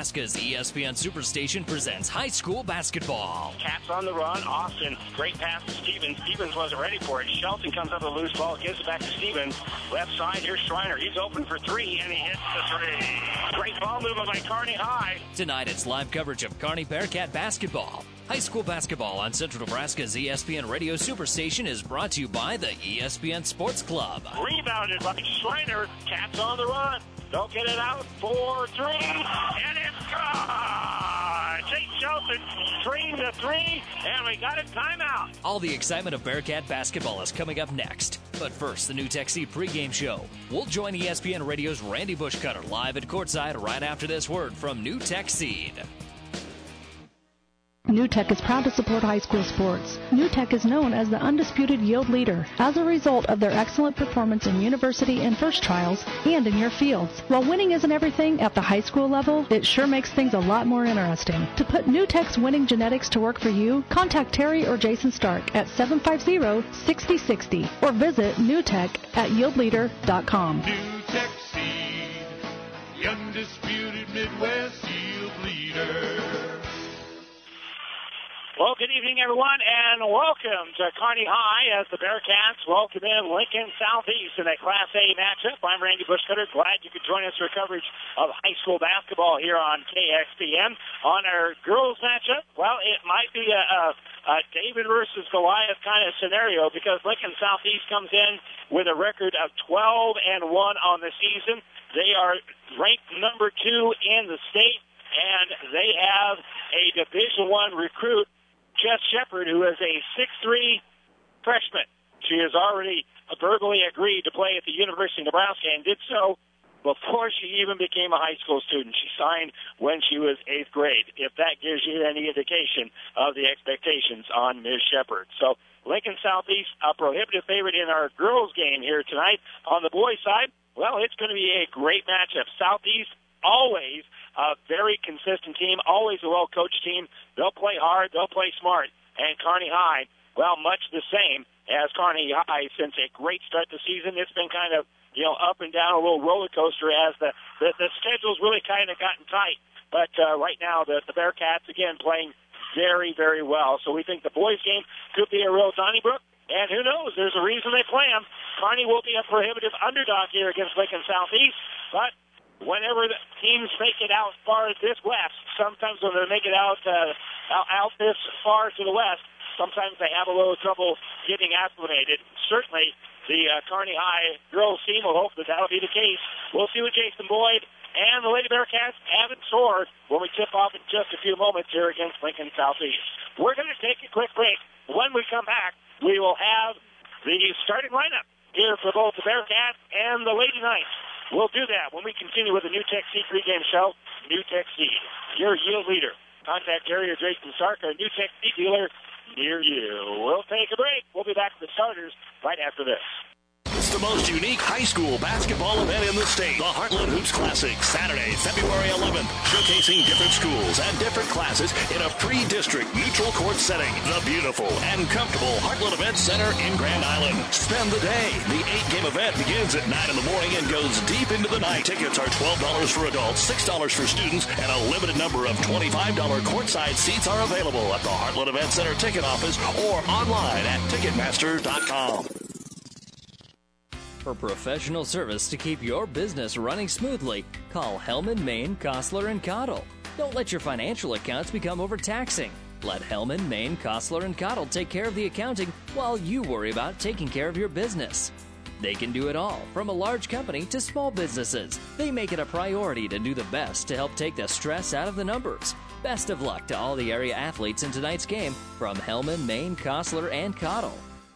Nebraska's ESPN Superstation presents high school basketball. Cats on the run. Austin, great pass to Stevens. Stevens wasn't ready for it. Shelton comes up with a loose ball, gives it back to Stevens. Left side, here's Schreiner. He's open for three, and he hits the three. Great ball movement by Kearney High. Tonight, it's live coverage of Kearney Bearcat basketball. High school basketball on Central Nebraska's ESPN Radio Superstation is brought to you by the ESPN Sports Club. Rebounded by Schreiner. Cats on the run. They'll get it out for three, and it's gone! Jake Shelton, 3-3, and we got a timeout. All the excitement of Bearcat basketball is coming up next. But first, the New Tech Seed pregame show. We'll join ESPN Radio's Randy Bushcutter live at courtside right after this word from New Tech Seed. New Tech is proud to support high school sports. New Tech is known as the undisputed yield leader as a result of their excellent performance in university and first trials and in your fields. While winning isn't everything at the high school level, it sure makes things a lot more interesting. To put New Tech's winning genetics to work for you, contact Terry or Jason Stark at 750-6060 or visit newtech@yieldleader.com. New Tech Seed, the undisputed Midwest yield leader. Well, good evening, everyone, and welcome to Kearney High as the Bearcats welcome in Lincoln Southeast in a Class A matchup. I'm Randy Bushcutter. Glad you could join us for coverage of high school basketball here on KXPN. On our girls matchup, well, it might be a David versus Goliath kind of scenario because Lincoln Southeast comes in with a record of 12-1 on the season. They are ranked number 2 in the state, and they have a Division I recruit, Jess Shepard, who is a 6'3" freshman. She has already verbally agreed to play at the University of Nebraska and did so before she even became a high school student. She signed when she was 8th grade, if that gives you any indication of the expectations on Ms. Shepard. So Lincoln Southeast, a prohibitive favorite in our girls game here tonight. On the boys' side, well, it's going to be a great matchup. Southeast, always a very consistent team, always a well-coached team. They'll play hard, they'll play smart. And Kearney High, well, much the same as Kearney High since a great start to the season. It's been kind of, up and down, a little roller coaster as the schedule's really kind of gotten tight. But right now, the Bearcats, again, playing very, very well. So we think the boys' game could be a real Donnybrook. And who knows, there's a reason they play them. Kearney will be a prohibitive underdog here against Lincoln Southeast. But whenever the teams make it out far as this west, sometimes when they make it out this far to the west, sometimes they have a little trouble getting acclimated. Certainly, the Kearney High girls team will hope that that'll be the case. We'll see what Jason Boyd and the Lady Bearcats have in store when we tip off in just a few moments here against Lincoln Southeast. We're going to take a quick break. When we come back, we will have the starting lineup here for both the Bearcats and the Lady Knights. We'll do that when we continue with the New Tech Seed pregame show. New Tech Seed, your yield leader. Contact Terry or Jason Stark, a New Tech Seed dealer near you. We'll take a break. We'll be back to the starters right after this. It's the most unique high school basketball event in the state. The Heartland Hoops Classic, Saturday, February 11th. Showcasing different schools and different classes in a pre-district neutral court setting. The beautiful and comfortable Heartland Event Center in Grand Island. Spend the day. The 8-game event begins at 9 in the morning and goes deep into the night. Tickets are $12 for adults, $6 for students, and a limited number of $25 courtside seats are available at the Heartland Event Center ticket office or online at Ticketmaster.com. For professional service to keep your business running smoothly, call Hellman, Maine, Kostler, and Cottle. Don't let your financial accounts become overtaxing. Let Hellman, Maine, Kostler, and Cottle take care of the accounting while you worry about taking care of your business. They can do it all, from a large company to small businesses. They make it a priority to do the best to help take the stress out of the numbers. Best of luck to all the area athletes in tonight's game from Hellman, Maine, Kostler, and Cottle.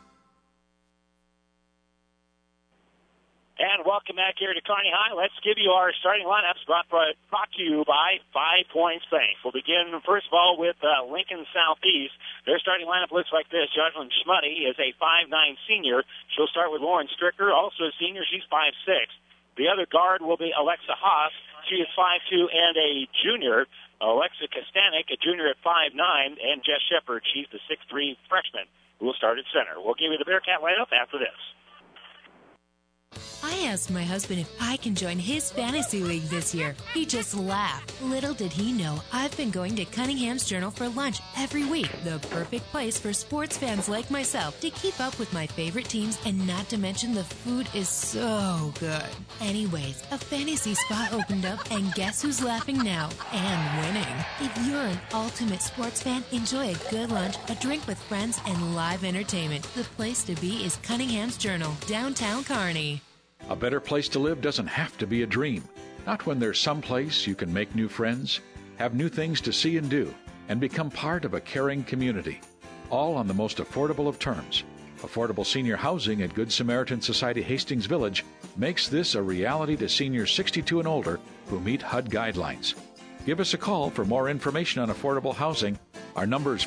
And welcome back here to Kearney High. Let's give you our starting lineups brought to you by 5 Points Bank. We'll begin, first of all, with Lincoln Southeast. Their starting lineup looks like this. Jacqueline Schmuddy is a 5'9" senior. She'll start with Lauren Stricker, also a senior. She's 5'6". The other guard will be Alexa Haas. She is 5'2" and a junior. Alexa Kostanek, a junior at 5'9", and Jess Shepard, she's the 6'3" freshman who will start at center. We'll give you the Bearcat lineup after this. I asked my husband if I can join his fantasy league this year. He just laughed. Little did he know I've been going to Cunningham's Journal for lunch every week. The perfect place for sports fans like myself to keep up with my favorite teams, and not to mention the food is so good. Anyways, a fantasy spot opened up, and guess who's laughing now and winning? If you're an ultimate sports fan, enjoy a good lunch, a drink with friends, and live entertainment. The place to be is Cunningham's Journal, downtown Kearney. A better place to live doesn't have to be a dream. Not when there's some place you can make new friends, have new things to see and do, and become part of a caring community. All on the most affordable of terms. Affordable senior housing at Good Samaritan Society Hastings Village makes this a reality to seniors 62 and older who meet HUD guidelines. Give us a call for more information on affordable housing. Our number is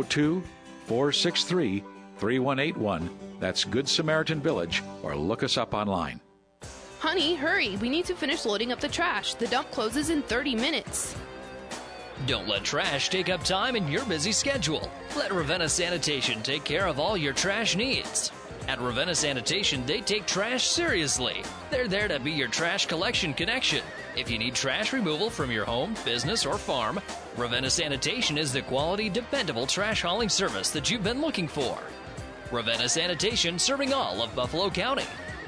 402-463-3181. That's Good Samaritan Village, or look us up online. Honey, hurry. We need to finish loading up the trash. The dump closes in 30 minutes. Don't let trash take up time in your busy schedule. Let Ravenna Sanitation take care of all your trash needs. At Ravenna Sanitation, they take trash seriously. They're there to be your trash collection connection. If you need trash removal from your home, business, or farm, Ravenna Sanitation is the quality, dependable trash hauling service that you've been looking for. Ravenna Sanitation, serving all of Buffalo County.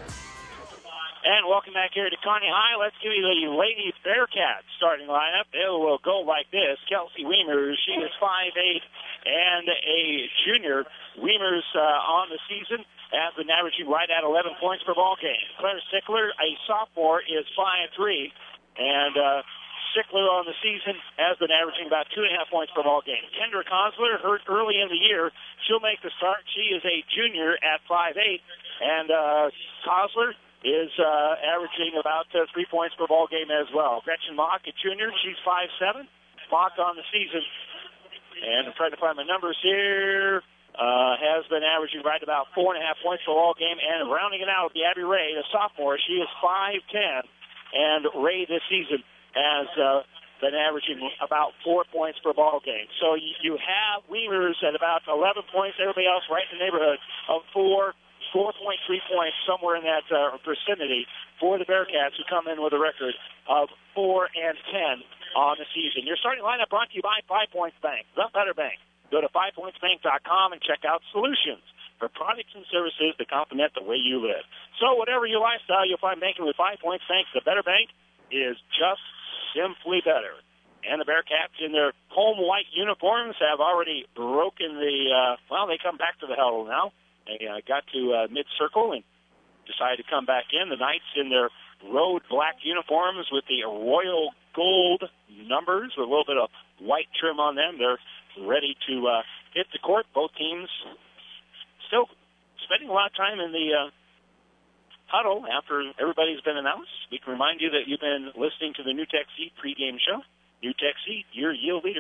And welcome back here to Kearney High. Let's give you the Lady Bearcats starting lineup. It will go like this. Kelsey Wiemers, she is 5'8", and a junior. Wiemers on the season has been averaging right at 11 points per ball game. Claire Sickler, a sophomore, is 5'3", and Sickler on the season has been averaging about 2.5 points per ball game. Kendra Kosler, hurt early in the year. She'll make the start. She is a junior at 5'8", and Kosler is averaging about 3 points per ball game as well. Gretchen Mock, a junior, she's 5'7". Mock on the season, and I'm trying to find my numbers here, has been averaging right about 4.5 points per ball game. And rounding it out, the Abby Ray, a sophomore, she is 5'10", and Ray this season has been averaging about 4 points per ball game. So you have Wiemers at about 11 points, everybody else right in the neighborhood of 4.3 points, somewhere in that vicinity for the Bearcats, who come in with a record of 4-10 on the season. Your starting lineup brought to you by 5 Points Bank, the better bank. Go to 5pointsbank.com and check out solutions for products and services that complement the way you live. So whatever your lifestyle, you'll find banking with 5 Points Bank. The better bank is just simply better. And the Bearcats in their home white uniforms have already broken the, they come back to the huddle now. They got to mid-circle and decided to come back in. The Knights in their road black uniforms with the royal gold numbers with a little bit of white trim on them. They're ready to hit the court. Both teams still spending a lot of time in the huddle after everybody's been announced. We can remind you that you've been listening to the NewTek Seed pregame show. NewTek Seed, your yield leader.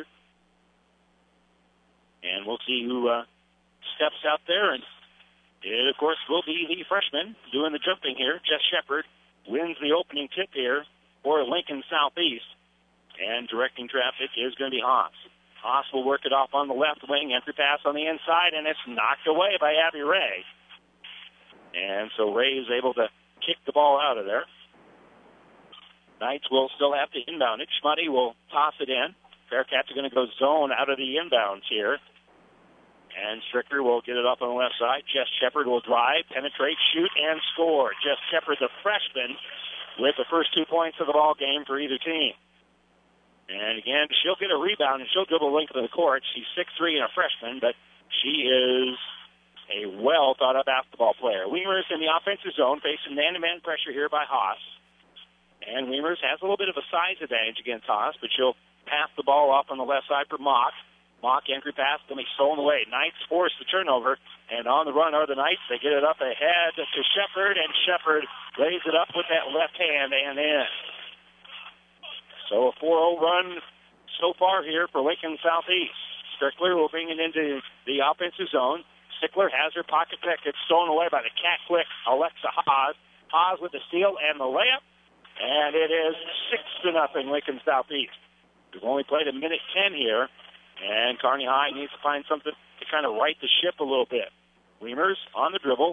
And we'll see who steps out there, and it, of course, will be the freshman doing the jumping here. Jess Shepard wins the opening tip here for Lincoln Southeast. And directing traffic is going to be Haas. Haas will work it off on the left wing. Entry pass on the inside, and it's knocked away by Abby Ray. And so Ray is able to kick the ball out of there. Knights will still have to inbound it. Schmuddy will toss it in. Bearcats are going to go zone out of the inbounds here. And Stricker will get it up on the left side. Jess Shepard will drive, penetrate, shoot, and score. Jess Shepard, the freshman, with the first 2 points of the ball game for either team. And again, she'll get a rebound, and she'll dribble the length of the court. She's 6'3" and a freshman, but she is a well-thought-out basketball player. Wiemers in the offensive zone, facing man-to-man pressure here by Haas. And Wiemers has a little bit of a size advantage against Haas, but she'll pass the ball off on the left side for Mock. Mock entry pass going to be stolen away. Knights force the turnover, and on the run are the Knights. They get it up ahead to Shepard, and Shepard lays it up with that left hand and in. So a 4-0 run so far here for Lincoln Southeast. Strickler will bring it into the offensive zone. Stickler has her pocket pick. It's stolen away by the cat-quick Alexa Haas. Haas with the steal and the layup, and it is 6-0 Lincoln Southeast. We've only played a minute 10 here. And Kearney High needs to find something to kind of right the ship a little bit. Wiemers on the dribble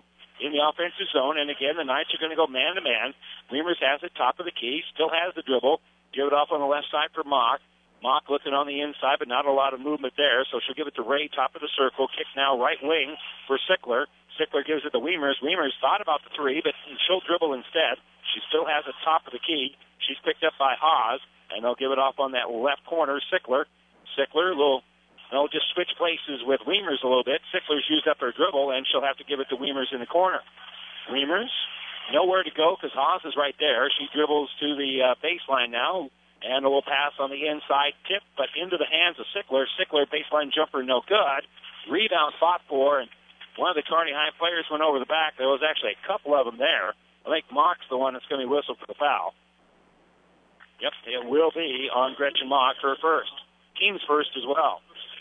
in the offensive zone. And again, the Knights are going to go man-to-man. Weimers has it top of the key, still has the dribble. Give it off on the left side for Mock. Mock looking on the inside, but not a lot of movement there, so she'll give it to Ray, top of the circle. Kick now right wing for Sickler. Sickler gives it to Weimers. Weimers thought about the three, but she'll dribble instead. She still has it top of the key. She's picked up by Haas, and they'll give it off on that left corner. Sickler they'll just switch places with Weimers a little bit. Sickler's used up her dribble, and she'll have to give it to Weimers in the corner. Weimers, nowhere to go because Haas is right there. She dribbles to the baseline now, and a little pass on the inside tip, but into the hands of Sickler. Sickler, baseline jumper, no good. Rebound fought for, and one of the Kearney High players went over the back. There was actually a couple of them there. I think Mock's the one that's going to be whistled for the foul. Yep, it will be on Gretchen Mock, her first. Team's first as well.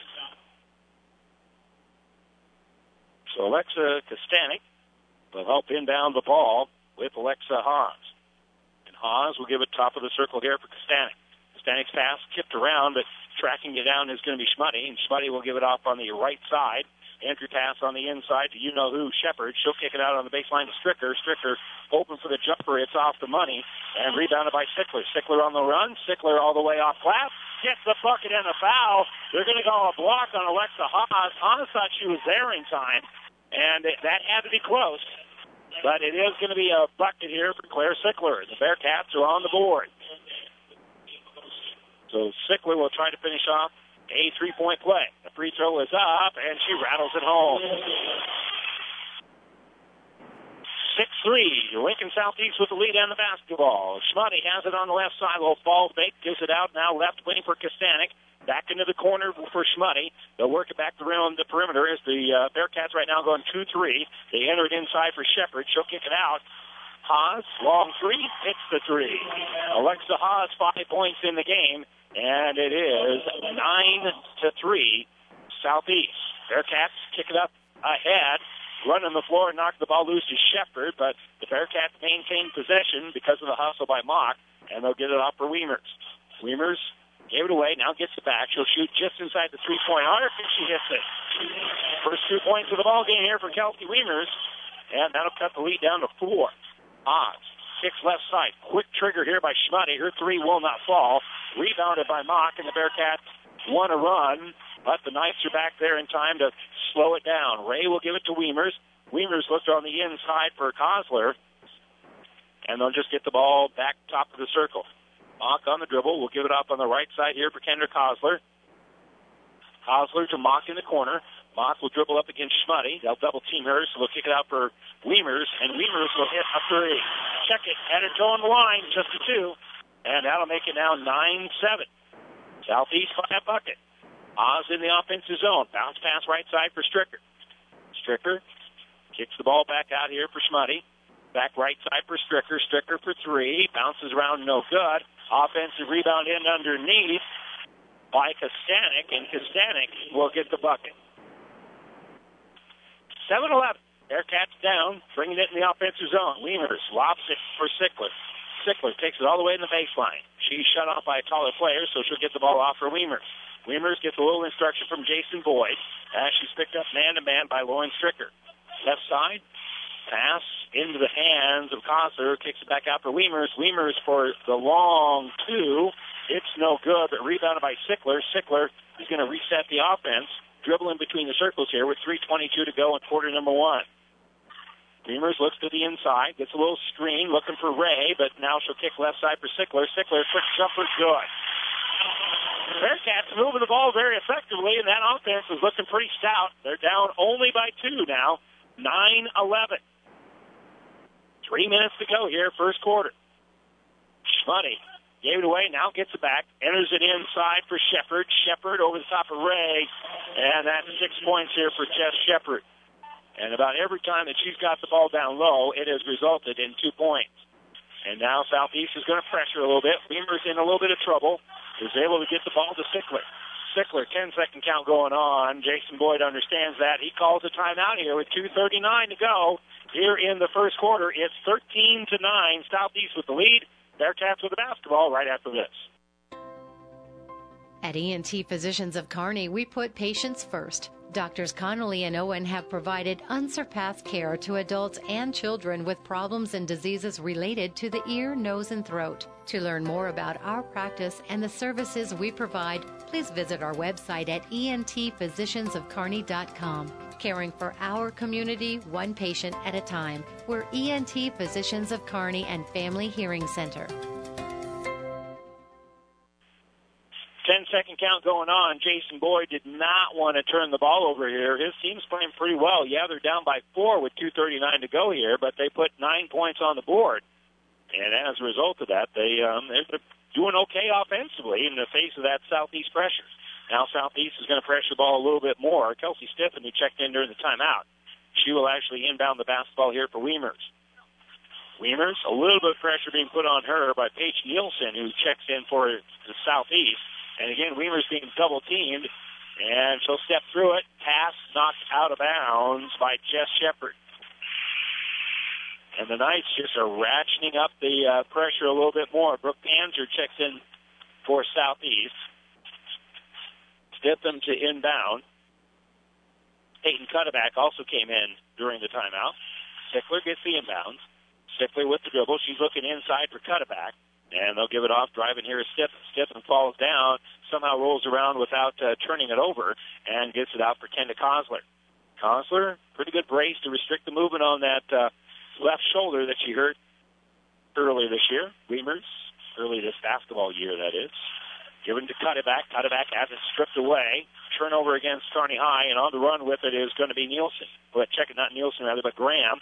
So Alexa Kostanek will help inbound the ball with Alexa Haas. And Haas will give it top of the circle here for Kostanek. Kostanek's pass tipped around, but tracking it down is going to be Schmuddy, and Schmuddy will give it off on the right side. Entry pass on the inside to you-know-who, Shepard. She'll kick it out on the baseline to Stricker. Stricker open for the jumper. It's off the money, and rebounded by Sickler. Sickler on the run. Sickler all the way off glass. Gets the bucket and the foul. They're going to go a block on Alexa Haas. Haas thought she was there in time, and that had to be close. But it is going to be a bucket here for Claire Sickler. The Bearcats are on the board. So Sickler will try to finish off a three-point play. The free throw is up, and she rattles it home. 6-3. Lincoln Southeast with the lead on the basketball. Schmuddy has it on the left side. Little ball fake. Gives it out now left wing for Kostanek. Back into the corner for Schmuddy. They'll work it back around the perimeter as the Bearcats right now going 2-3. They enter it inside for Shepard. She'll kick it out. Haas, long three, hits the three. Alexa Haas, 5 points in the game, and it is 9-3 Southeast. Bearcats kick it up ahead, run on the floor and knock the ball loose to Shepard, but the Bearcats maintain possession because of the hustle by Mock, and they'll get it off for Weimers. Weimers gave it away, now gets it back. She'll shoot just inside the three-point arc, and she hits it. First 2 points of the ball game here for Kelsey Weimers, and that'll cut the lead down to 4. Haas kicks left side. Quick trigger here by Schmuddy. Her three will not fall. Rebounded by Mock, and the Bearcats want to run, but the Knights are back there in time to slow it down. Ray will give it to Weimers. Weimers looked on the inside for Kosler, and they'll just get the ball back top of the circle. Mock on the dribble. We'll give it up on the right side here for Kendra Kosler. Kosler to Mock in the corner. Mock will dribble up against Schmuddy. They'll double team her, so they'll kick it out for Weimers, and Weimers will hit a three. Check it. Had her toe on the line, just a two, and that'll make it now 9-7. Southeast by a bucket. Oz in the offensive zone. Bounce pass right side for Stricker. Stricker kicks the ball back out here for Schmuddy. Back right side for Stricker. Stricker for three. Bounces around, no good. Offensive rebound in underneath by Kostanek, and Kostanek will get the bucket. 7-11. Bearcats down, bringing it in the offensive zone. Weimers lobs it for Sickler. Sickler takes it all the way in the baseline. She's shut off by a taller player, so she'll get the ball off for Weimers. Weimers gets a little instruction from Jason Boyd as she's picked up man-to-man by Lauren Stricker. Left side, pass into the hands of Kosler, kicks it back out for Weimers. Weimers for the long two. It's no good, but rebounded by Sickler. Sickler is going to reset the offense. Dribbling between the circles here with 3:22 to go in quarter number one. Weimers looks to the inside, gets a little screen, looking for Ray, but now she'll kick left side for Sickler. Sickler, quick jumper, good. Bearcats moving the ball very effectively, and that offense is looking pretty stout. They're down only by 2 now, 9-11. 3 minutes to go here, first quarter. Schmuddy gave it away, now gets it back, enters it inside for Shepard. Shepard over the top of Ray, and that's 6 points here for Jess Shepard. And about every time that she's got the ball down low, it has resulted in 2 points. And now Southeast is going to pressure a little bit. Weimers in a little bit of trouble. Is able to get the ball to Sickler. Sickler, 10-second count going on. Jason Boyd understands that. He calls a timeout here with 2:39 to go. Here in the first quarter, it's 13-9. Southeast with the lead. Bearcats with the basketball right after this. At ENT Physicians of Kearney, we put patients first. Doctors Connolly and Owen have provided unsurpassed care to adults and children with problems and diseases related to the ear, nose, and throat. To learn more about our practice and the services we provide, please visit our website at entphysiciansofkearney.com. Caring for our community, one patient at a time. We're ENT Physicians of Kearney and Family Hearing Center. 10-second count going on. Jason Boyd did not want to turn the ball over here. His team's playing pretty well. Yeah, they're down by 4 with 2:39 to go here, but they put 9 points on the board. And as a result of that, they're doing okay offensively in the face of that Southeast pressure. Now Southeast is going to pressure the ball a little bit more. Kelsey Stiffen, who checked in during the timeout, she will actually inbound the basketball here for Weimers. Weimers, a little bit of pressure being put on her by Paige Nielsen, who checks in for the Southeast. And again, Weimers being double-teamed, and she'll step through it. Pass knocked out of bounds by Jess Shepard. And the Knights just are ratcheting up the pressure a little bit more. Brooke Panzer checks in for Southeast. Stiffen to inbound. Peyton Cutterback also came in during the timeout. Sickler gets the inbounds. Sickler with the dribble. She's looking inside for Cutterback. And they'll give it off. Driving here is Stiffen. Stiffen falls down, somehow rolls around without turning it over, and gets it out for Kenda Kosler. Kosler, pretty good brace to restrict the movement on that left shoulder that she hurt earlier this year. Weimers, early this basketball year, that is. Given to Cutterback. Cutterback has it stripped away. Turnover against Kearney High, and on the run with it is going to be Nielsen. But check it, not Nielsen, rather, but Graham.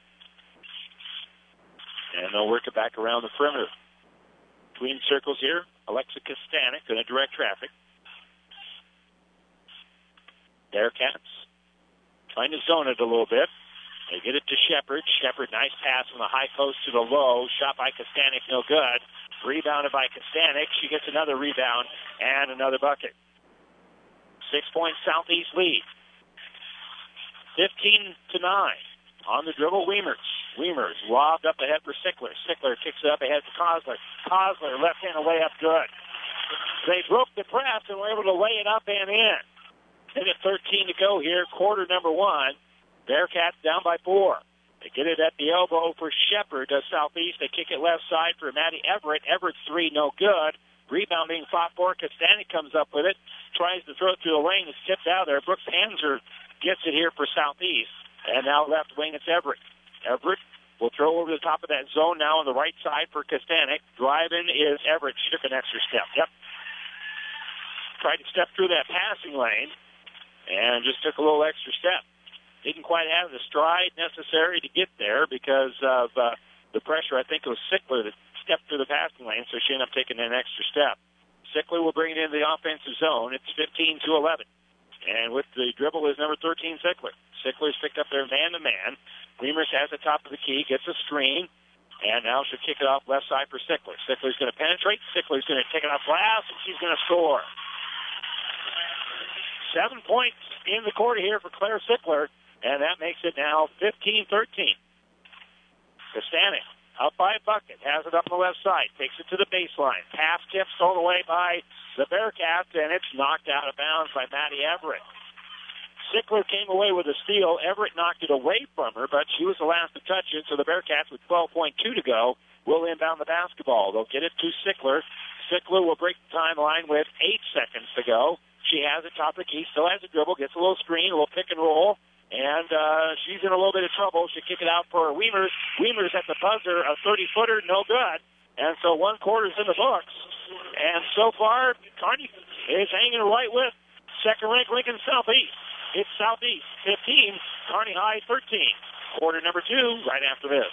And they'll work it back around the perimeter. Between circles here, Alexa Kastanek going to direct traffic. Bearcats trying to zone it a little bit. They get it to Shepard. Shepard, nice pass from the high post to the low. Shot by Kastanek, no good. Rebounded by Kastanek. She gets another rebound and another bucket. 6-point Southeast lead. 15-9. On the dribble, Weimers. Weimers lobbed up ahead for Sickler. Sickler kicks it up ahead for Kosler. Kosler, left-handed layup, good. They broke the press and were able to lay it up and in. Minute 13 to go here, quarter number 1. Bearcats down by 4. They get it at the elbow for Shepard to Southeast. They kick it left side for Maddie Everett. Everett's 3, no good. Rebound being fought for. Kastanek comes up with it. Tries to throw it through the lane. It's tipped out there. Brooke Panzer gets it here for Southeast. And now left wing, it's Everett. Everett will throw over the top of that zone now on the right side for Kastanek. Driving is Everett. She took an extra step. Yep. Tried to step through that passing lane and just took a little extra step. Didn't quite have the stride necessary to get there because of the pressure. I think it was Sickler that stepped through the passing lane, so she ended up taking an extra step. Sickler will bring it into the offensive zone. It's 15-11. And with the dribble is number 13, Sickler. Sickler's picked up there man-to-man. Weimers has the top of the key, gets a screen, and now she'll kick it off left side for Sickler. Sickler's going to penetrate. Sickler's going to take it off glass, and she's going to score. 7 points in the quarter here for Claire Sickler, and that makes it now 15-13. Kastanek up by a bucket, has it up the left side, takes it to the baseline. Pass tipped all the way by the Bearcats, and it's knocked out of bounds by Maddie Everett. Sickler came away with a steal. Everett knocked it away from her, but she was the last to touch it, so the Bearcats with 12.2 to go will inbound the basketball. They'll get it to Sickler. Sickler will break the timeline with 8 seconds to go. She has it top of the key, still has a dribble, gets a little screen, a little pick and roll, and she's in a little bit of trouble. She'll kick it out for Weimers. Weimers at the buzzer, a 30-footer, no good. And so 1 quarter's in the books. And so far, Kearney is hanging right with second-ranked Lincoln Southeast. It's Southeast 15, Kearney High 13. Quarter number 2 right after this.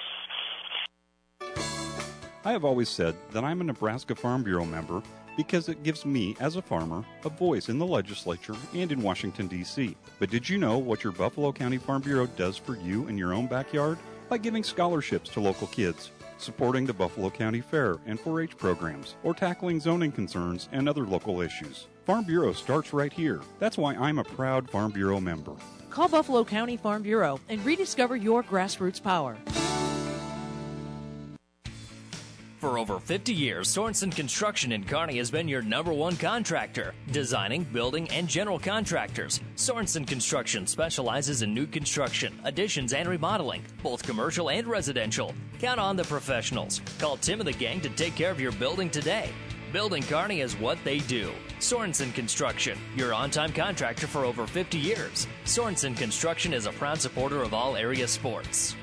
I have always said that I'm a Nebraska Farm Bureau member because it gives me, as a farmer, a voice in the legislature and in Washington, D.C. But did you know what your Buffalo County Farm Bureau does for you in your own backyard? By giving scholarships to local kids, supporting the Buffalo County Fair and 4-H programs, or tackling zoning concerns and other local issues. Farm Bureau starts right here. That's why I'm a proud Farm Bureau member. Call Buffalo County Farm Bureau and rediscover your grassroots power. For over 50 years, Sorensen Construction in Kearney has been your #1 contractor. Designing, building, and general contractors. Sorensen Construction specializes in new construction, additions, and remodeling, both commercial and residential. Count on the professionals. Call Tim and the gang to take care of your building today. Building Kearney is what they do. Sorensen Construction, your on-time contractor for over 50 years. Sorensen Construction is a proud supporter of all area sports.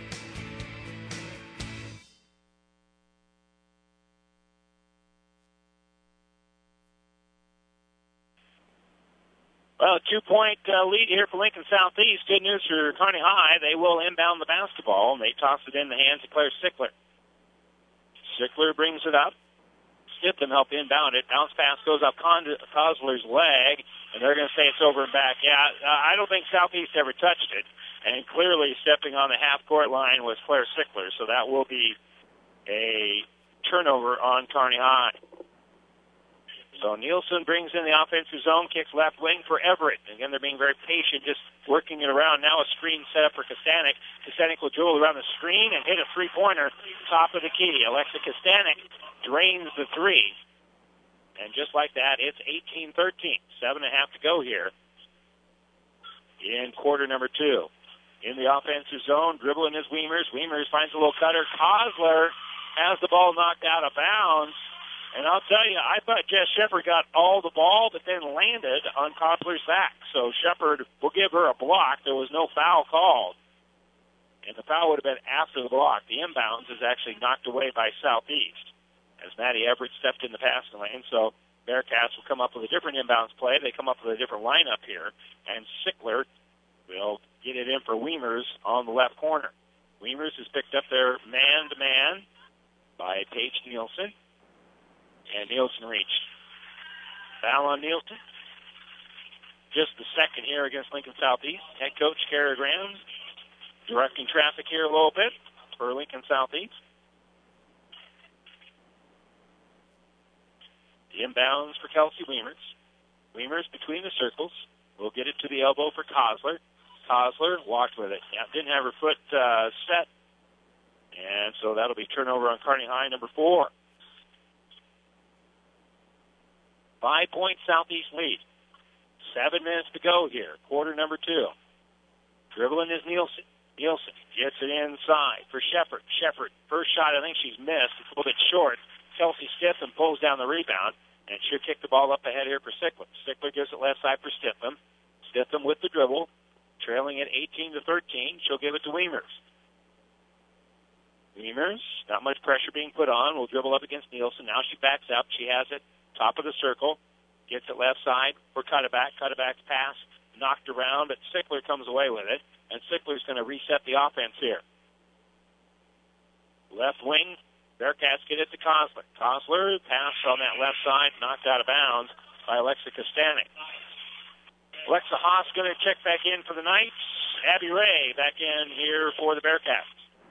Well, a 2-point lead here for Lincoln Southeast. Good news for Kearney High. They will inbound the basketball, and they toss it in the hands of Claire Sickler. Sickler brings it up. Stipton help inbound it. Bounce pass goes up Kosler's leg, and they're going to say it's over and back. Yeah, I don't think Southeast ever touched it, and clearly stepping on the half-court line was Claire Sickler, so that will be a turnover on Kearney High. So Nielsen brings in the offensive zone, kicks left wing for Everett. Again, they're being very patient, just working it around. Now a screen set up for Kastanek. Kastanek will dribble around the screen and hit a three-pointer top of the key. Alexa Kastanek drains the three. And just like that, it's 18-13. 7.5 to go here in quarter number 2. In the offensive zone, dribbling is Wiemers. Wiemers finds a little cutter. Kosler has the ball knocked out of bounds. And I'll tell you, I thought Jess Shepard got all the ball, but then landed on Kosler's back. So Shepard will give her a block. There was no foul called. And the foul would have been after the block. The inbounds is actually knocked away by Southeast as Maddie Everett stepped in the passing lane. So Bearcats will come up with a different inbounds play. They come up with a different lineup here. And Sickler will get it in for Wiemers on the left corner. Wiemers has picked up their man-to-man by Paige Nielsen. And Nielsen reached. Foul on Nielsen. Just the second here against Lincoln Southeast. Head coach Kara Graham directing traffic here a little bit for Lincoln Southeast. The inbounds for Kelsey Wiemers. Wiemers between the circles. Will get it to the elbow for Kosler. Kosler walked with it. Yeah, didn't have her foot set. And so that'll be turnover on Kearney High, number 4. 5-point Southeast lead. 7 minutes to go here. Quarter number 2. Dribbling is Nielsen. Nielsen gets it inside for Shepard. Shepard, first shot, I think she's missed. It's a little bit short. Kelsey Stitham pulls down the rebound, and she'll kick the ball up ahead here for Sickler. Sickler gives it left side for Stitham. Stitham with the dribble, trailing at 18-13. She'll give it to Wiemers. Wiemers, not much pressure being put on, will dribble up against Nielsen. Now she backs up. She has it. Top of the circle, gets it left side for Cutterback. Cutterback's pass knocked around, but Sickler comes away with it, and Sickler's going to reset the offense here. Left wing, Bearcats get it to Kosler. Kosler, pass on that left side, knocked out of bounds by Alexa Kastanek. Alexa Haas going to check back in for the Knights. Abby Ray back in here for the Bearcats.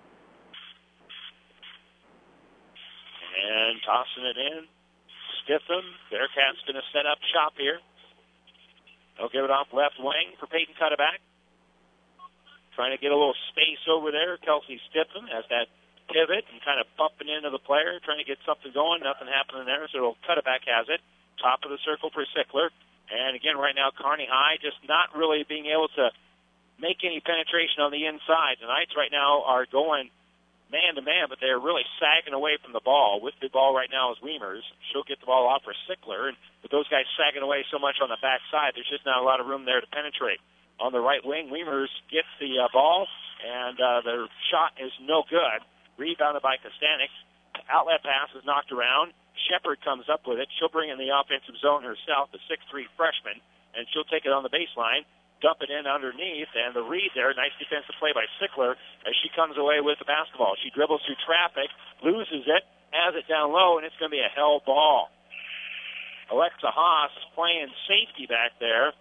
And tossing it in. Stitham. Bearcats going to set up shop here. They'll give it off left wing for Peyton Cutterback. Trying to get a little space over there. Kelsey Stitham has that pivot and kind of bumping into the player, trying to get something going. Nothing happening there, so Cutterback has it. Top of the circle for Sickler. And again, right now, Kearney High just not really being able to make any penetration on the inside. The Knights right now are going man-to-man, but they're really sagging away from the ball. With the ball right now is Wiemers. She'll get the ball off for Sickler, and with those guys sagging away so much on the backside, there's just not a lot of room there to penetrate. On the right wing, Wiemers gets the ball, and their shot is no good. Rebounded by Kastanek. Outlet pass is knocked around. Shepard comes up with it. She'll bring in the offensive zone herself, the 6'3" freshman, and she'll take it on the baseline. Dump it in underneath, and the read there, nice defensive play by Sickler as she comes away with the basketball. She dribbles through traffic, loses it, has it down low, and it's going to be a hell ball. Alexa Haas playing safety back there,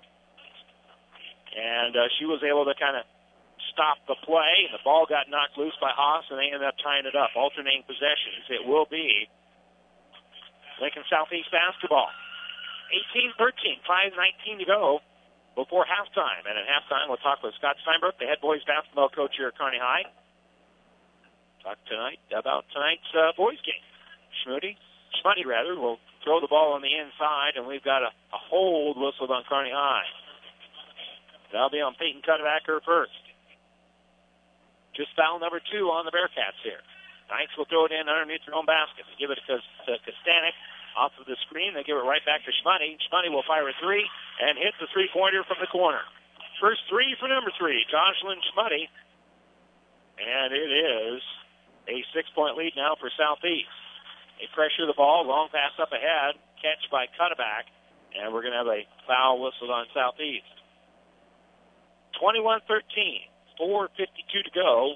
and she was able to kind of stop the play. The ball got knocked loose by Haas, and they ended up tying it up. Alternating possessions. It will be Lincoln Southeast basketball. 18-13, 5:19 to go before halftime. And at halftime, we'll talk with Scott Steinbrook, the head boys basketball coach here at Kearney High. Talk tonight about tonight's boys game. Schmuddy will throw the ball on the inside, and we've got a hold whistled on Kearney High. That'll be on Peyton Cutbacker first. Just foul number 2 on the Bearcats here. Knights will throw it in underneath their own basket. They give it to Kostanek off of the screen. They give it right back to Schmuddy. Schmuddy will fire a 3 and hit the three-pointer from the corner. First 3 for number 3, Jocelyn Schmuddy. And it is a 6-point lead now for Southeast. They pressure the ball, long pass up ahead, catch by Cutback, and we're going to have a foul whistled on Southeast. 21-13, 4:52 to go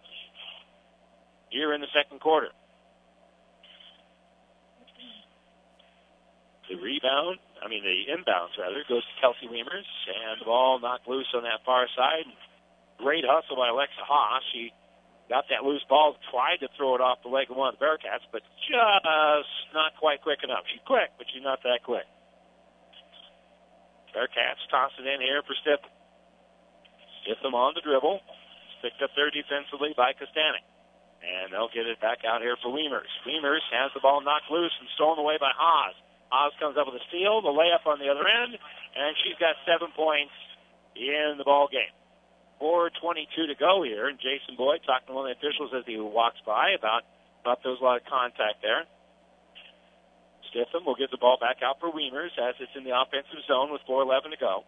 here in the second quarter. The inbounds goes to Kelsey Weimers, and the ball knocked loose on that far side. Great hustle by Alexa Haas. She got that loose ball, tried to throw it off the leg of one of the Bearcats, but just not quite quick enough. She's quick, but she's not that quick. Bearcats toss it in here for Stitham. Stitham on the dribble. Picked up there defensively by Kostanek. And they'll get it back out here for Weimers. Weimers has the ball knocked loose and stolen away by Haas. Haas comes up with a steal, the layup on the other end, and she's got 7 points in the ball game. 4:22 to go here, and Jason Boyd talking to one of the officials as he walks by about there was a lot of contact there. Stitham will get the ball back out for Weimers as it's in the offensive zone with 4:11 to go.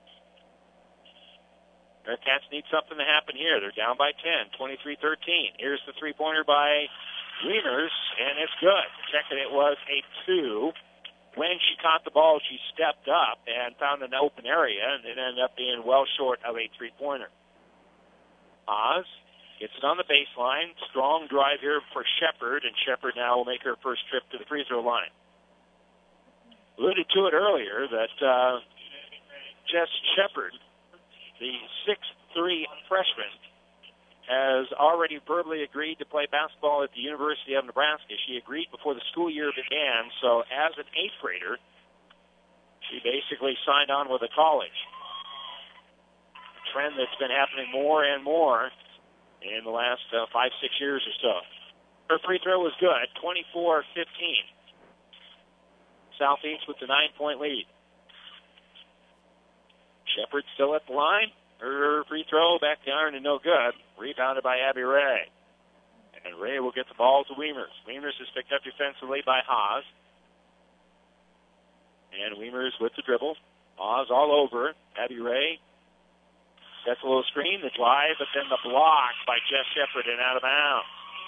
Bearcats need something to happen here. They're down by 10, 23-13. Here's the three-pointer by Weimers, and it's good. Checking it was a 2. When she caught the ball, she stepped up and found an open area, and it ended up being well short of a three-pointer. Oz gets it on the baseline. Strong drive here for Shepard, and Shepard now will make her first trip to the free throw line. Alluded to it earlier that Jess Shepard, the 6'3" freshman, has already verbally agreed to play basketball at the University of Nebraska. She agreed before the school year began, so as an 8th grader, she basically signed on with a college. A trend that's been happening more and more in the last 5-6 years or so. Her free throw was good, 24-15. Southeast with the 9-point lead. Shepard still at the line. Her free throw back the iron and no good. Rebounded by Abby Ray. And Ray will get the ball to Weimers. Weimers is picked up defensively by Haas. And Weimers with the dribble. Haas all over. Abby Ray gets a little screen, the drive, but then the block by Jess Shepard and out of bounds.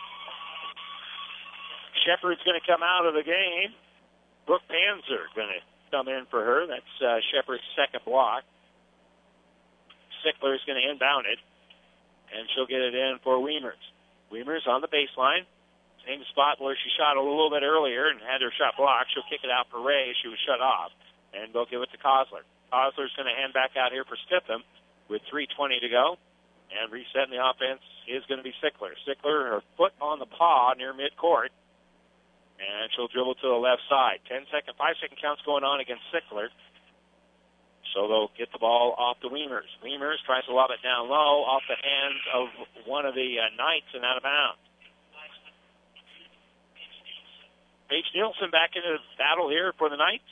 Shepard's going to come out of the game. Brooke Panzer going to come in for her. That's Shepard's second block. Sickler is going to inbound it, and she'll get it in for Weimers. Weimers on the baseline, same spot where she shot a little bit earlier and had her shot blocked. She'll kick it out for Ray. She was shut off, and they'll give it to Kosler. Kosler's going to hand back out here for Stitham with 3:20 to go, and resetting the offense is going to be Sickler. Sickler, her foot on the paw near midcourt, and she'll dribble to the left side. 5-second counts going on against Sickler. So they'll get the ball off to Weimers. Weimers tries to lob it down low off the hands of one of the Knights and out of bounds. Paige Nielsen back into the battle here for the Knights.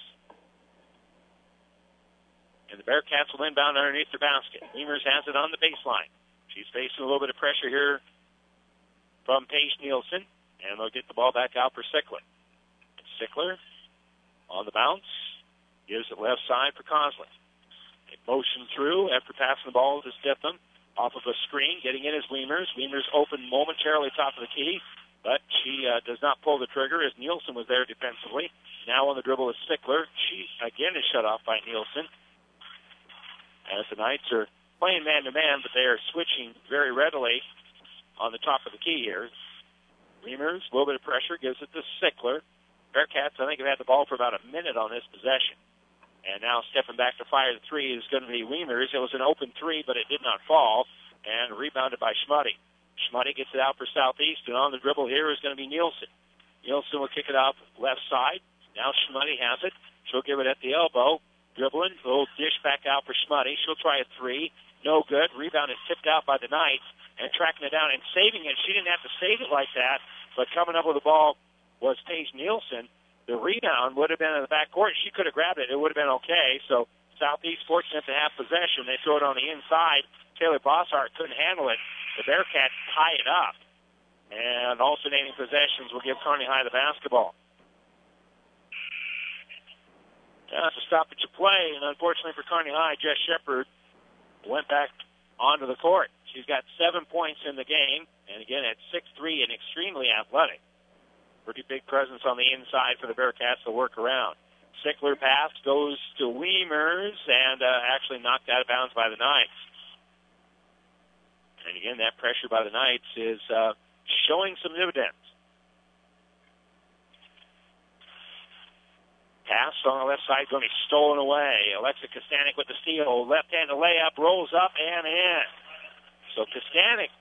And the Bearcats will inbound underneath their basket. Weimers has it on the baseline. She's facing a little bit of pressure here from Paige Nielsen. And they'll get the ball back out for Sickler. Sickler on the bounce. Gives it left side for Cosley. They motion through after passing the ball to Stitham. Off of a screen. Getting in is Weimers. Weimers open momentarily top of the key. But she does not pull the trigger as Nielsen was there defensively. Now on the dribble is Sickler. She again is shut off by Nielsen. As the Knights are playing man-to-man, but they are switching very readily on the top of the key here. Weimers, a little bit of pressure, gives it to Sickler. Bearcats, I think, have had the ball for about a minute on this possession. And now stepping back to fire the three is going to be Weimers. It was an open three, but it did not fall. And rebounded by Schmuddy. Schmuddy gets it out for Southeast, and on the dribble here is going to be Nielsen. Nielsen will kick it out left side. Now Schmuddy has it. She'll give it at the elbow. Dribbling, a little dish back out for Schmuddy. She'll try a three. No good. Rebound is tipped out by the Knights. And tracking it down and saving it. She didn't have to save it like that, but coming up with the ball was Tage Nielsen. The rebound would have been in the backcourt. She could have grabbed it. It would have been okay. So Southeast fortunate to have possession. They throw it on the inside. Taylor Bossart couldn't handle it. The Bearcats tie it up. And alternating possessions will give Kearney High the basketball. That's a stoppage of play, and unfortunately for Kearney High, Jess Shepard went back onto the court. She's got 7 points in the game, and again at 6'3" and extremely athletic. Pretty big presence on the inside for the Bearcats to work around. Sickler pass goes to Weimers and actually knocked out of bounds by the Knights. And again, that pressure by the Knights is showing some dividends. Pass on the left side going to be stolen away. Alexa Kostanek with the steal. Left-handed layup, rolls up and in. So Kostanek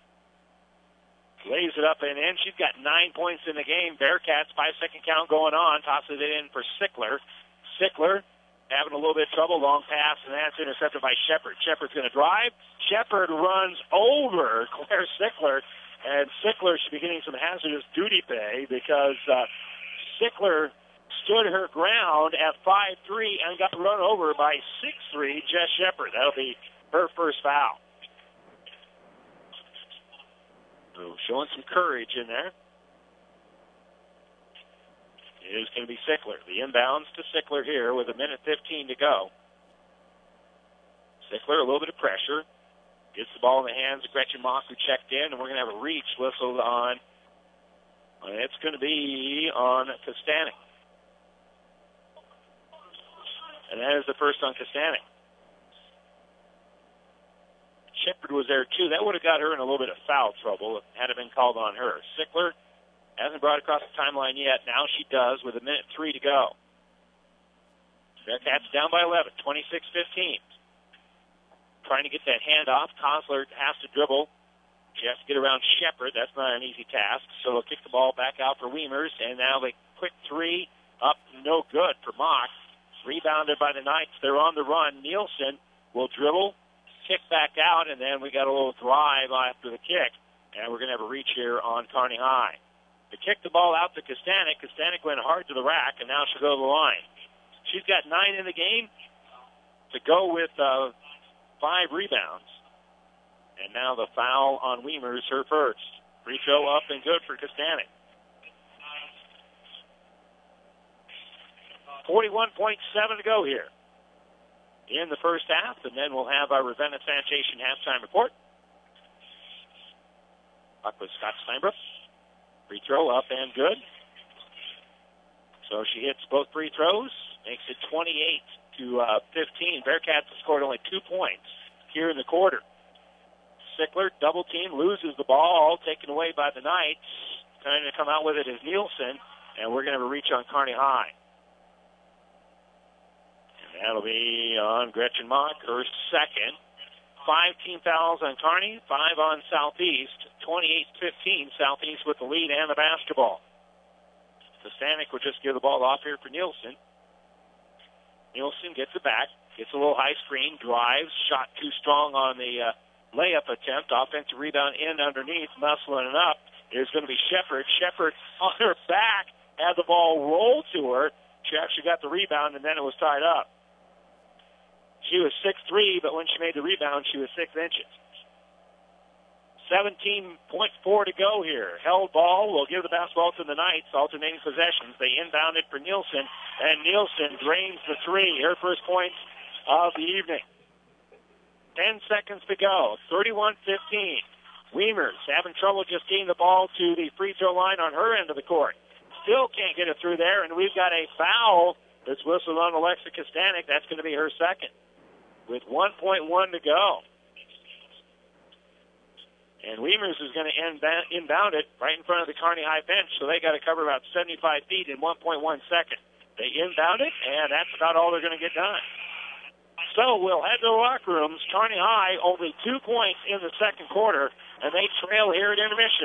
lays it up and in. She's got 9 points in the game. Bearcats, 5-second count going on. Tosses it in for Sickler. Sickler having a little bit of trouble. Long pass, and that's intercepted by Shepard. Shepard's going to drive. Shepard runs over Claire Sickler, and Sickler should be getting some hazardous duty pay because Sickler stood her ground at 5'3" and got run over by 6'3" Jess Shepard. That'll be her first foul. So showing some courage in there. It is going to be Sickler. The inbounds to Sickler here with 1:15 to go. Sickler, a little bit of pressure. Gets the ball in the hands of Gretchen Mock, who checked in, and we're going to have a reach whistled on. It's going to be on Kostanek. And that is the first on Kostanek. Shepard was there, too. That would have got her in a little bit of foul trouble if it had been called on her. Sickler hasn't brought it across the timeline yet. Now she does with 1:03 to go. Bearcats down by 11, 26-15. Trying to get that handoff. Kosler has to dribble. She has to get around Shepard. That's not an easy task. So they'll kick the ball back out for Weimers. And now the quick three up, no good for Mock. Rebounded by the Knights. They're on the run. Nielsen will dribble, kick back out, and then we got a little drive after the kick. And we're going to have a reach here on Kearney High. They kick the ball out to Kostanek. Kostanek went hard to the rack, and now she'll go to the line. She's got 9 in the game to go with 5 rebounds. And now the foul on Weimers, her first. Free throw up and good for Kostanek. 41.7 to go here in the first half, and then we'll have our Ravenna Sanitation halftime report. Up with Scott Steinbrook. Free throw up and good. So she hits both free throws, makes it 28-15. Bearcats have scored only 2 points here in the quarter. Sickler, double team, loses the ball, taken away by the Knights. Trying to come out with it is Nielsen, and we're going to have a reach on Kearney High. That'll be on Gretchen Mock, her second. 5 team fouls on Kearney, 5 on Southeast. 28-15, Southeast with the lead and the basketball. Kostanek will just give the ball off here for Nielsen. Nielsen gets it back, gets a little high screen, drives, shot too strong on the layup attempt. Offensive rebound in underneath, muscling it up. There's going to be Shepard. Shepard on her back, had the ball roll to her. She actually got the rebound, and then it was tied up. She was 6'3", but when she made the rebound, she was 6 inches. 17.4 to go here. Held ball will give the basketball to the Knights. Alternating possessions. They inbound it for Nielsen, and Nielsen drains the three. Her first point of the evening. 10 seconds to go. 31-15. Weimers having trouble just getting the ball to the free throw line on her end of the court. Still can't get it through there, and we've got a foul that's whistled on Alexa Kostanek. That's going to be her second with 1.1 to go. And Weimers is going to inbound it right in front of the Kearney High bench, so they got to cover about 75 feet in 1.1 seconds. They inbound it, and that's about all they're going to get done. So we'll head to the locker rooms. Kearney High only 2 points in the second quarter, and they trail here at intermission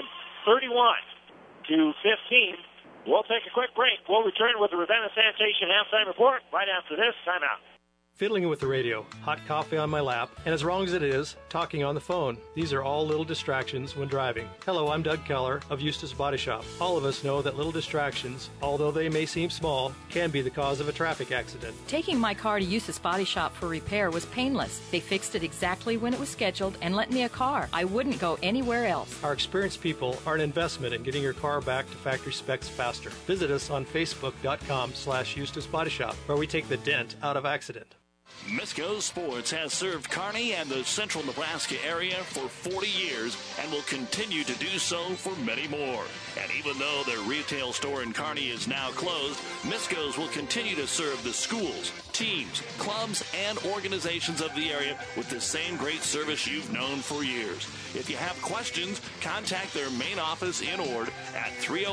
31-15. We'll take a quick break. We'll return with the Ravenna Sanitation halftime report right after this timeout. fiddling with the radio, hot coffee on my lap, and as wrong as it is, talking on the phone. These are all little distractions when driving. Hello, I'm Doug Keller of Eustace Body Shop. All of us know that little distractions, although they may seem small, can be the cause of a traffic accident. Taking my car to Eustace Body Shop for repair was painless. They fixed it exactly when it was scheduled and lent me a car. I wouldn't go anywhere else. Our experienced people are an investment in getting your car back to factory specs faster. Visit us on Facebook.com/Eustace Body Shop, where we take the dent out of accident. Misco Sports has served Kearney and the central Nebraska area for 40 years and will continue to do so for many more. And even though their retail store in Kearney is now closed, Misco's will continue to serve the schools, teams, clubs, and organizations of the area with the same great service you've known for years. If you have questions, contact their main office in Ord at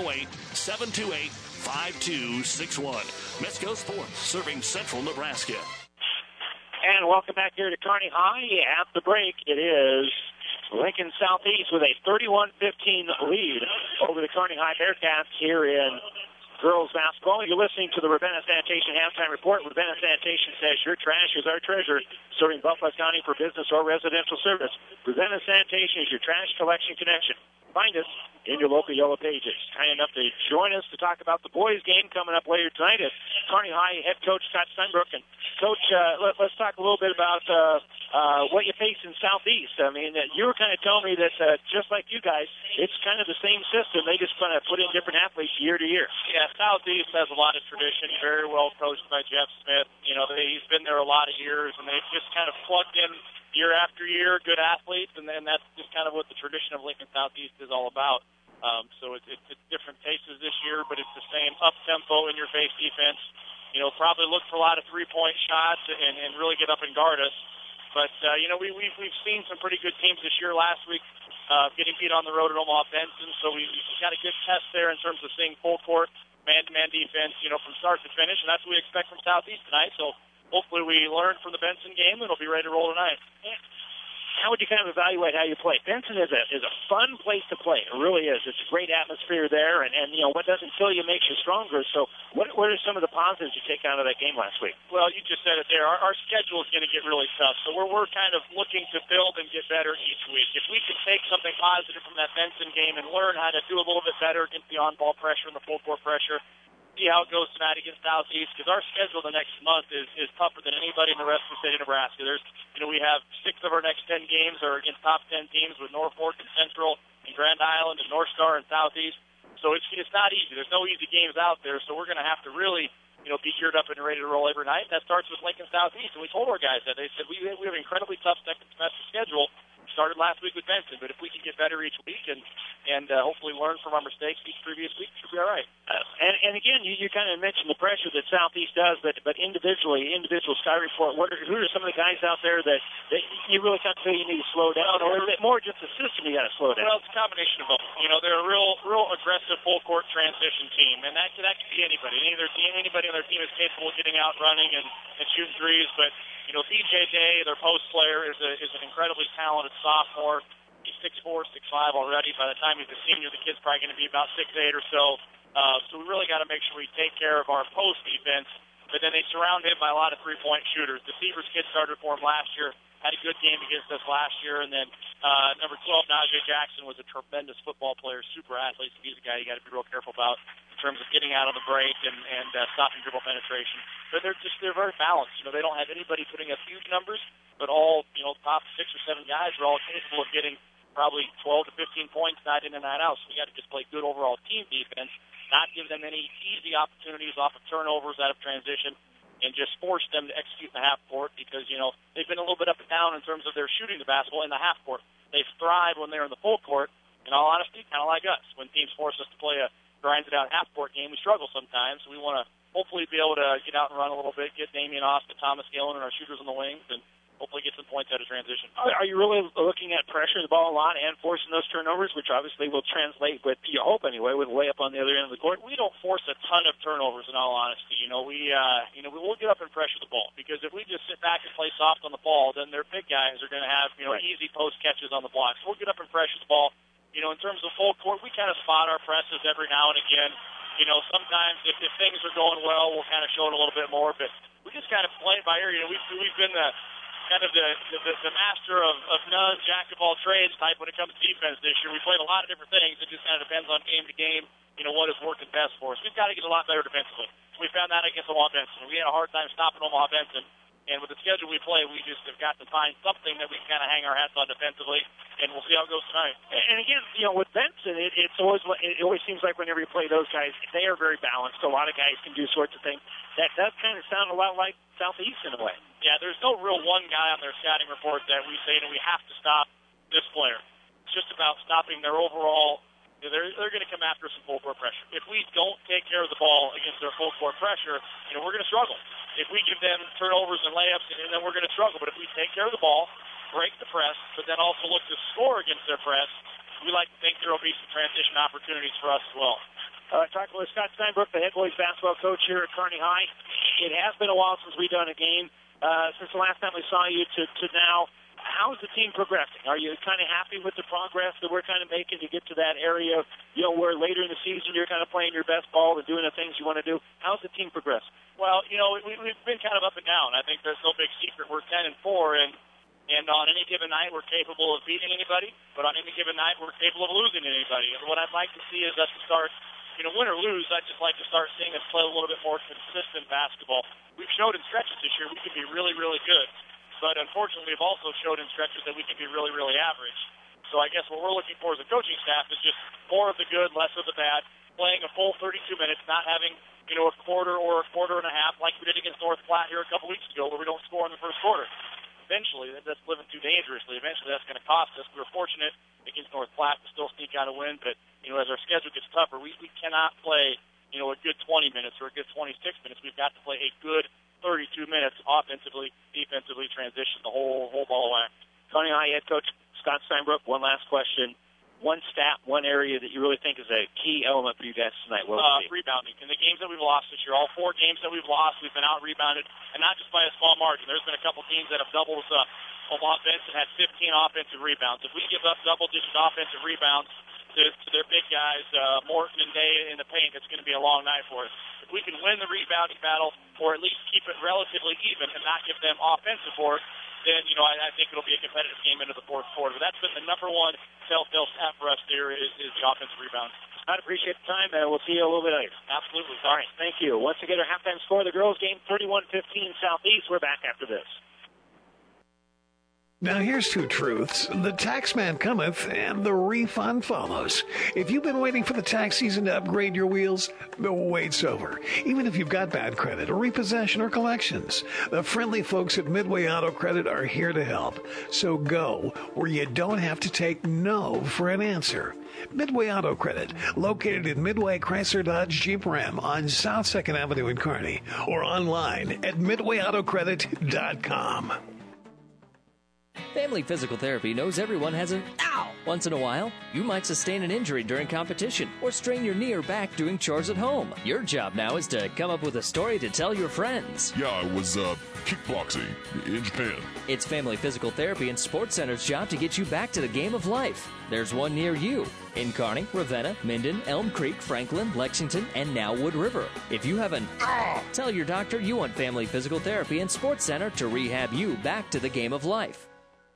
308-728-5261. Misco Sports, serving central Nebraska. And welcome back here to Kearney High. At the break, it is Lincoln Southeast with a 31-15 lead over the Kearney High Bearcats here in girls basketball. You're listening to the Ravenna Sanitation Halftime Report. Ravenna Sanitation says your trash is our treasure, serving Buffalo County for business or residential service. Ravenna Sanitation is your trash collection connection. Find us in your local Yellow Pages. Kind enough to join us to talk about the boys' game coming up later tonight is Kearney High head coach Scott Steinbrook. And Coach, let's talk a little bit about what you face in Southeast. I mean, you were kind of telling me that just like you guys, it's kind of the same system. They just kind of put in different athletes year to year. Yeah, Southeast has a lot of tradition, very well coached by Jeff Smith. You know, he's been there a lot of years, and they've just kind of plugged in year after year, good athletes, and then that's just kind of what the tradition of Lincoln Southeast is all about. So it's different paces this year, but it's the same up-tempo, in-your-face defense. You know, probably look for a lot of three-point shots and really get up and guard us. But, you know, we've seen some pretty good teams this year. Last week, getting beat on the road at Omaha Benson, so we got a good test there in terms of seeing full court, man-to-man defense, you know, from start to finish, and that's what we expect from Southeast tonight. So hopefully we learn from the Benson game and we'll be ready to roll tonight. How would you kind of evaluate how you play? Benson is a fun place to play. It really is. It's a great atmosphere there, and you know, what doesn't kill you makes you stronger. So what are some of the positives you take out of that game last week? Well, you just said it there. Our schedule is going to get really tough, so we're kind of looking to build and get better each week. If we can take something positive from that Benson game and learn how to do a little bit better against the on-ball pressure and the full-court pressure, see how it goes tonight against Southeast, because our schedule the next month is tougher than anybody in the rest of the state of Nebraska. We have 6 of our next 10 games are against top 10 teams with Norfolk and Central and Grand Island and North Star and Southeast. So it's not easy. There's no easy games out there, so we're going to have to really, you know, be geared up and ready to roll every night. That starts with Lincoln Southeast, and we told our guys that. They said we have an incredibly tough second semester schedule. Started last week with Benson, but if we can get better each week and hopefully learn from our mistakes each previous week, it should be all right. And again, you kind of mentioned the pressure that Southeast does, but individual Sky Report, who are some of the guys out there that you really kind of feel you need to slow down, or is it more just the system you got to slow down? Well, it's a combination of both. You know, they're a real aggressive full court transition team, and that could be anybody. Anybody on their team is capable of getting out running and shooting threes, but you know, DJ Day, their post player, is an incredibly talented sophomore. He's 6'4", 6'5" already. By the time he's a senior, the kid's probably going to be about 6'8" or so. So we really got to make sure we take care of our post defense. But then they surround him by a lot of three-point shooters. The Severs kid started for him last year, had a good game against us last year. And then number 12, Najee Jackson, was a tremendous football player, super athlete. So he's a guy you got to be real careful about in terms of getting out on the break and stopping dribble penetration. But they're very balanced. You know, they don't have anybody putting up huge numbers, but all, you know, top 6 or 7 guys are all capable of getting probably 12 to 15 points night in and night out. So we got to just play good overall team defense, not give them any easy opportunities off of turnovers out of transition, and just force them to execute in the half court because, you know, they've been a little bit up and down in terms of their shooting the basketball in the half court. They thrive when they're in the full court. In all honesty, kind of like us. When teams force us to play a grind-it-out half-court game, we struggle sometimes. We want to hopefully be able to get out and run a little bit, get Damian Austin, Thomas Gillen, and our shooters on the wings, and hopefully get some points out of transition. Are you really looking at pressuring the ball a lot and forcing those turnovers, which obviously will translate with, you hope anyway, with a layup on the other end of the court? We don't force a ton of turnovers, in all honesty. We will get up and pressure the ball, because if we just sit back and play soft on the ball, then their big guys are going to have, right, easy post catches on the block. So we'll get up and pressure the ball. In terms of full court, we kind of spot our presses every now and again. Sometimes if things are going well, we'll kind of show it a little bit more, but we just kind of play it by ear. We've been the master of none, jack of all trades type when it comes to defense this year. We played a lot of different things. It just kind of depends on game to game, what is working best for us. We've got to get a lot better defensively. We found that against Omaha Benson. We had a hard time stopping Omaha Benson. And with the schedule we play, we just have got to find something that we can kind of hang our hats on defensively, and we'll see how it goes tonight. And again, with Benson, it always seems like whenever you play those guys, they are very balanced. A lot of guys can do sorts of things. That does kind of sound a lot like Southeast in a way. Yeah, there's no real one guy on their scouting report that we say we have to stop this player. It's just about stopping their overall. They're going to come after us in full court pressure. If we don't take care of the ball against their full court pressure, we're going to struggle. If we give them turnovers and layups, and then we're going to struggle. But if we take care of the ball, break the press, but then also look to score against their press, we like to think there will be some transition opportunities for us as well. Talking with Scott Steinbrook, the head boys basketball coach here at Kearney High. It has been a while since we've done a game. Since the last time we saw you to now, how's the team progressing? Are you kind of happy with the progress that we're kind of making to get to that area, where later in the season you're kind of playing your best ball and doing the things you want to do? How's the team progressing? Well, we've been kind of up and down. I think there's no big secret. We're 10-4, and on any given night we're capable of beating anybody, but on any given night we're capable of losing anybody. And what I'd like to see is us to start, win or lose, I'd just like to start seeing us play a little bit more consistent basketball. We've showed in stretches this year we can be really, really good. But unfortunately, we've also showed in stretches that we can be really, really average. So I guess what we're looking for as a coaching staff is just more of the good, less of the bad, playing a full 32 minutes, not having, a quarter or a quarter and a half like we did against North Platte here a couple weeks ago where we don't score in the first quarter. Eventually, that's living too dangerously. Eventually, that's going to cost us. We were fortunate against North Platte to still sneak out a win, but, as our schedule gets tougher, we cannot play, a good 20 minutes or a good 26 minutes. We've got to play a good 32 minutes offensively, defensively, transition the whole ball of wax. Kearney High head coach Scott Steinbrook, one last question. One stat, one area that you really think is a key element for you guys tonight. Rebounding. In the games that we've lost this year, all 4 games that we've lost, we've been out-rebounded, and not just by a small margin. There's been a couple teams that have doubled us up. Omaha Benson had 15 offensive rebounds. If we give up double-digit offensive rebounds to their big guys, Morton and Day in the paint, it's going to be a long night for us. If we can win the rebounding battle, or at least keep it relatively even and not give them offensive work, then, I think it'll be a competitive game into the fourth quarter. But that's been the number one telltale stat for us there is the offensive rebound. I'd appreciate the time, and we'll see you a little bit later. Absolutely. All right, thank you. Once again, our halftime score, the girls' game, 31-15 Southeast. We're back after this. Now here's 2 truths. The tax man cometh, and the refund follows. If you've been waiting for the tax season to upgrade your wheels, the wait's over. Even if you've got bad credit or repossession or collections, the friendly folks at Midway Auto Credit are here to help. So go where you don't have to take no for an answer. Midway Auto Credit, located in Midway Chrysler Dodge Jeep Ram on South 2nd Avenue in Kearney, or online at midwayautocredit.com. Family Physical Therapy knows everyone has an ow once in a while. You might sustain an injury during competition or strain your knee or back doing chores at home. Your job now is to come up with a story to tell your friends. Yeah, I was kickboxing in Japan. It's Family Physical Therapy and Sports Center's job to get you back to the game of life. There's one near you in Kearney, Ravenna, Minden, Elm Creek, Franklin, Lexington, and now Wood River. If you have an tell your doctor you want Family Physical Therapy and Sports Center to rehab you back to the game of life.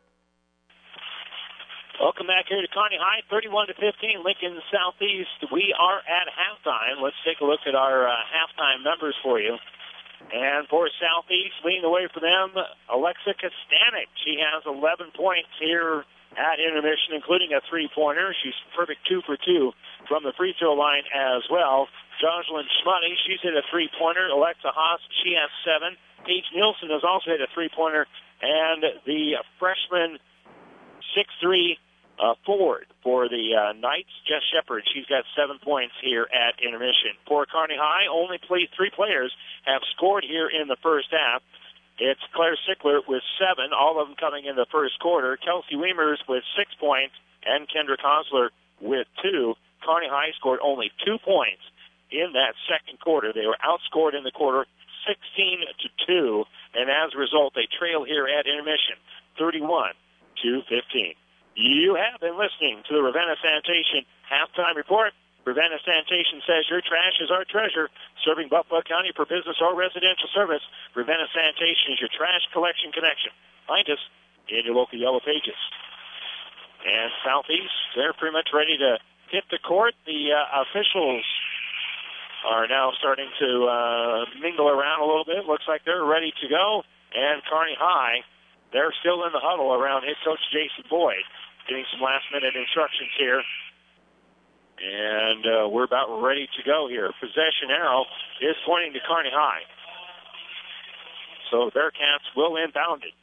Welcome back here to Kearney High, 31-15, Lincoln Southeast. We are at halftime. Let's take a look at our halftime numbers for you. And for Southeast, leading the way for them, Alexa Kostanek. She has 11 points here at intermission, including a three-pointer. She's perfect 2 for 2 from the free throw line as well. Jocelyn Schmutty, she's hit a three-pointer. Alexa Haas, she has 7. Paige Nielsen has also hit a three-pointer. And the freshman 6'3", forward for the Knights, Jess Shepard. She's got 7 points here at intermission. For Kearney High, only 3 players have scored here in the first half. It's Claire Sickler with 7, all of them coming in the first quarter. Kelsey Weimers with 6 points, and Kendra Konsler with 2. Kearney High scored only 2 points in that second quarter. They were outscored in the quarter 16-2, and as a result, they trail here at intermission 31-15. You have been listening to the Ravenna Sanitation Halftime Report. Ravenna Sanitation says your trash is our treasure. Serving Buffalo County for business or residential service, Ravenna Sanitation is your trash collection connection. Find us in your local Yellow Pages. And Southeast, they're pretty much ready to hit the court. The officials are now starting to mingle around a little bit. Looks like they're ready to go. And Kearney High, they're still in the huddle around head coach Jason Boyd, getting some last-minute instructions here. And we're about ready to go here. Possession arrow is pointing to Kearney High. So the Bearcats will inbound it.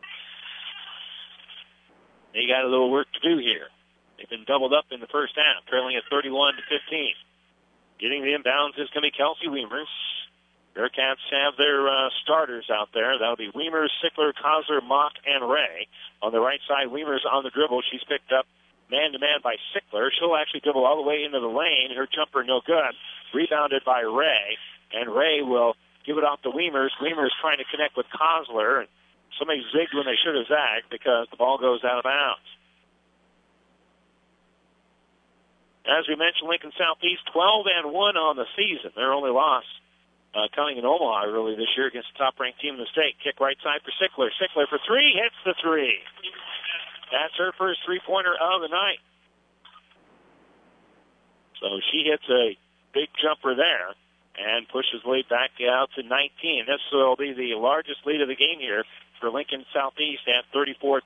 They got a little work to do here. They've been doubled up in the first half, trailing at 31-15. Getting the inbounds is going to be Kelsey Wiemers. Bearcats have their starters out there. That'll be Wiemers, Sickler, Kozler, Mock, and Ray. On the right side, Wiemers on the dribble. She's picked up man-to-man by Sickler. She'll actually dribble all the way into the lane. Her jumper no good. Rebounded by Ray. And Ray will give it off to Wiemers. Wiemers trying to connect with Kozler. Somebody zigged when they should have zagged because the ball goes out of bounds. As we mentioned, Lincoln Southeast 12-1 on the season. Their only loss coming in Omaha really this year against the top-ranked team in the state. Kick right side for Sickler. Sickler for three, hits the three. That's her first three-pointer of the night. So she hits a big jumper there and pushes the lead back out to 19. This will be the largest lead of the game here for Lincoln Southeast at 34-15.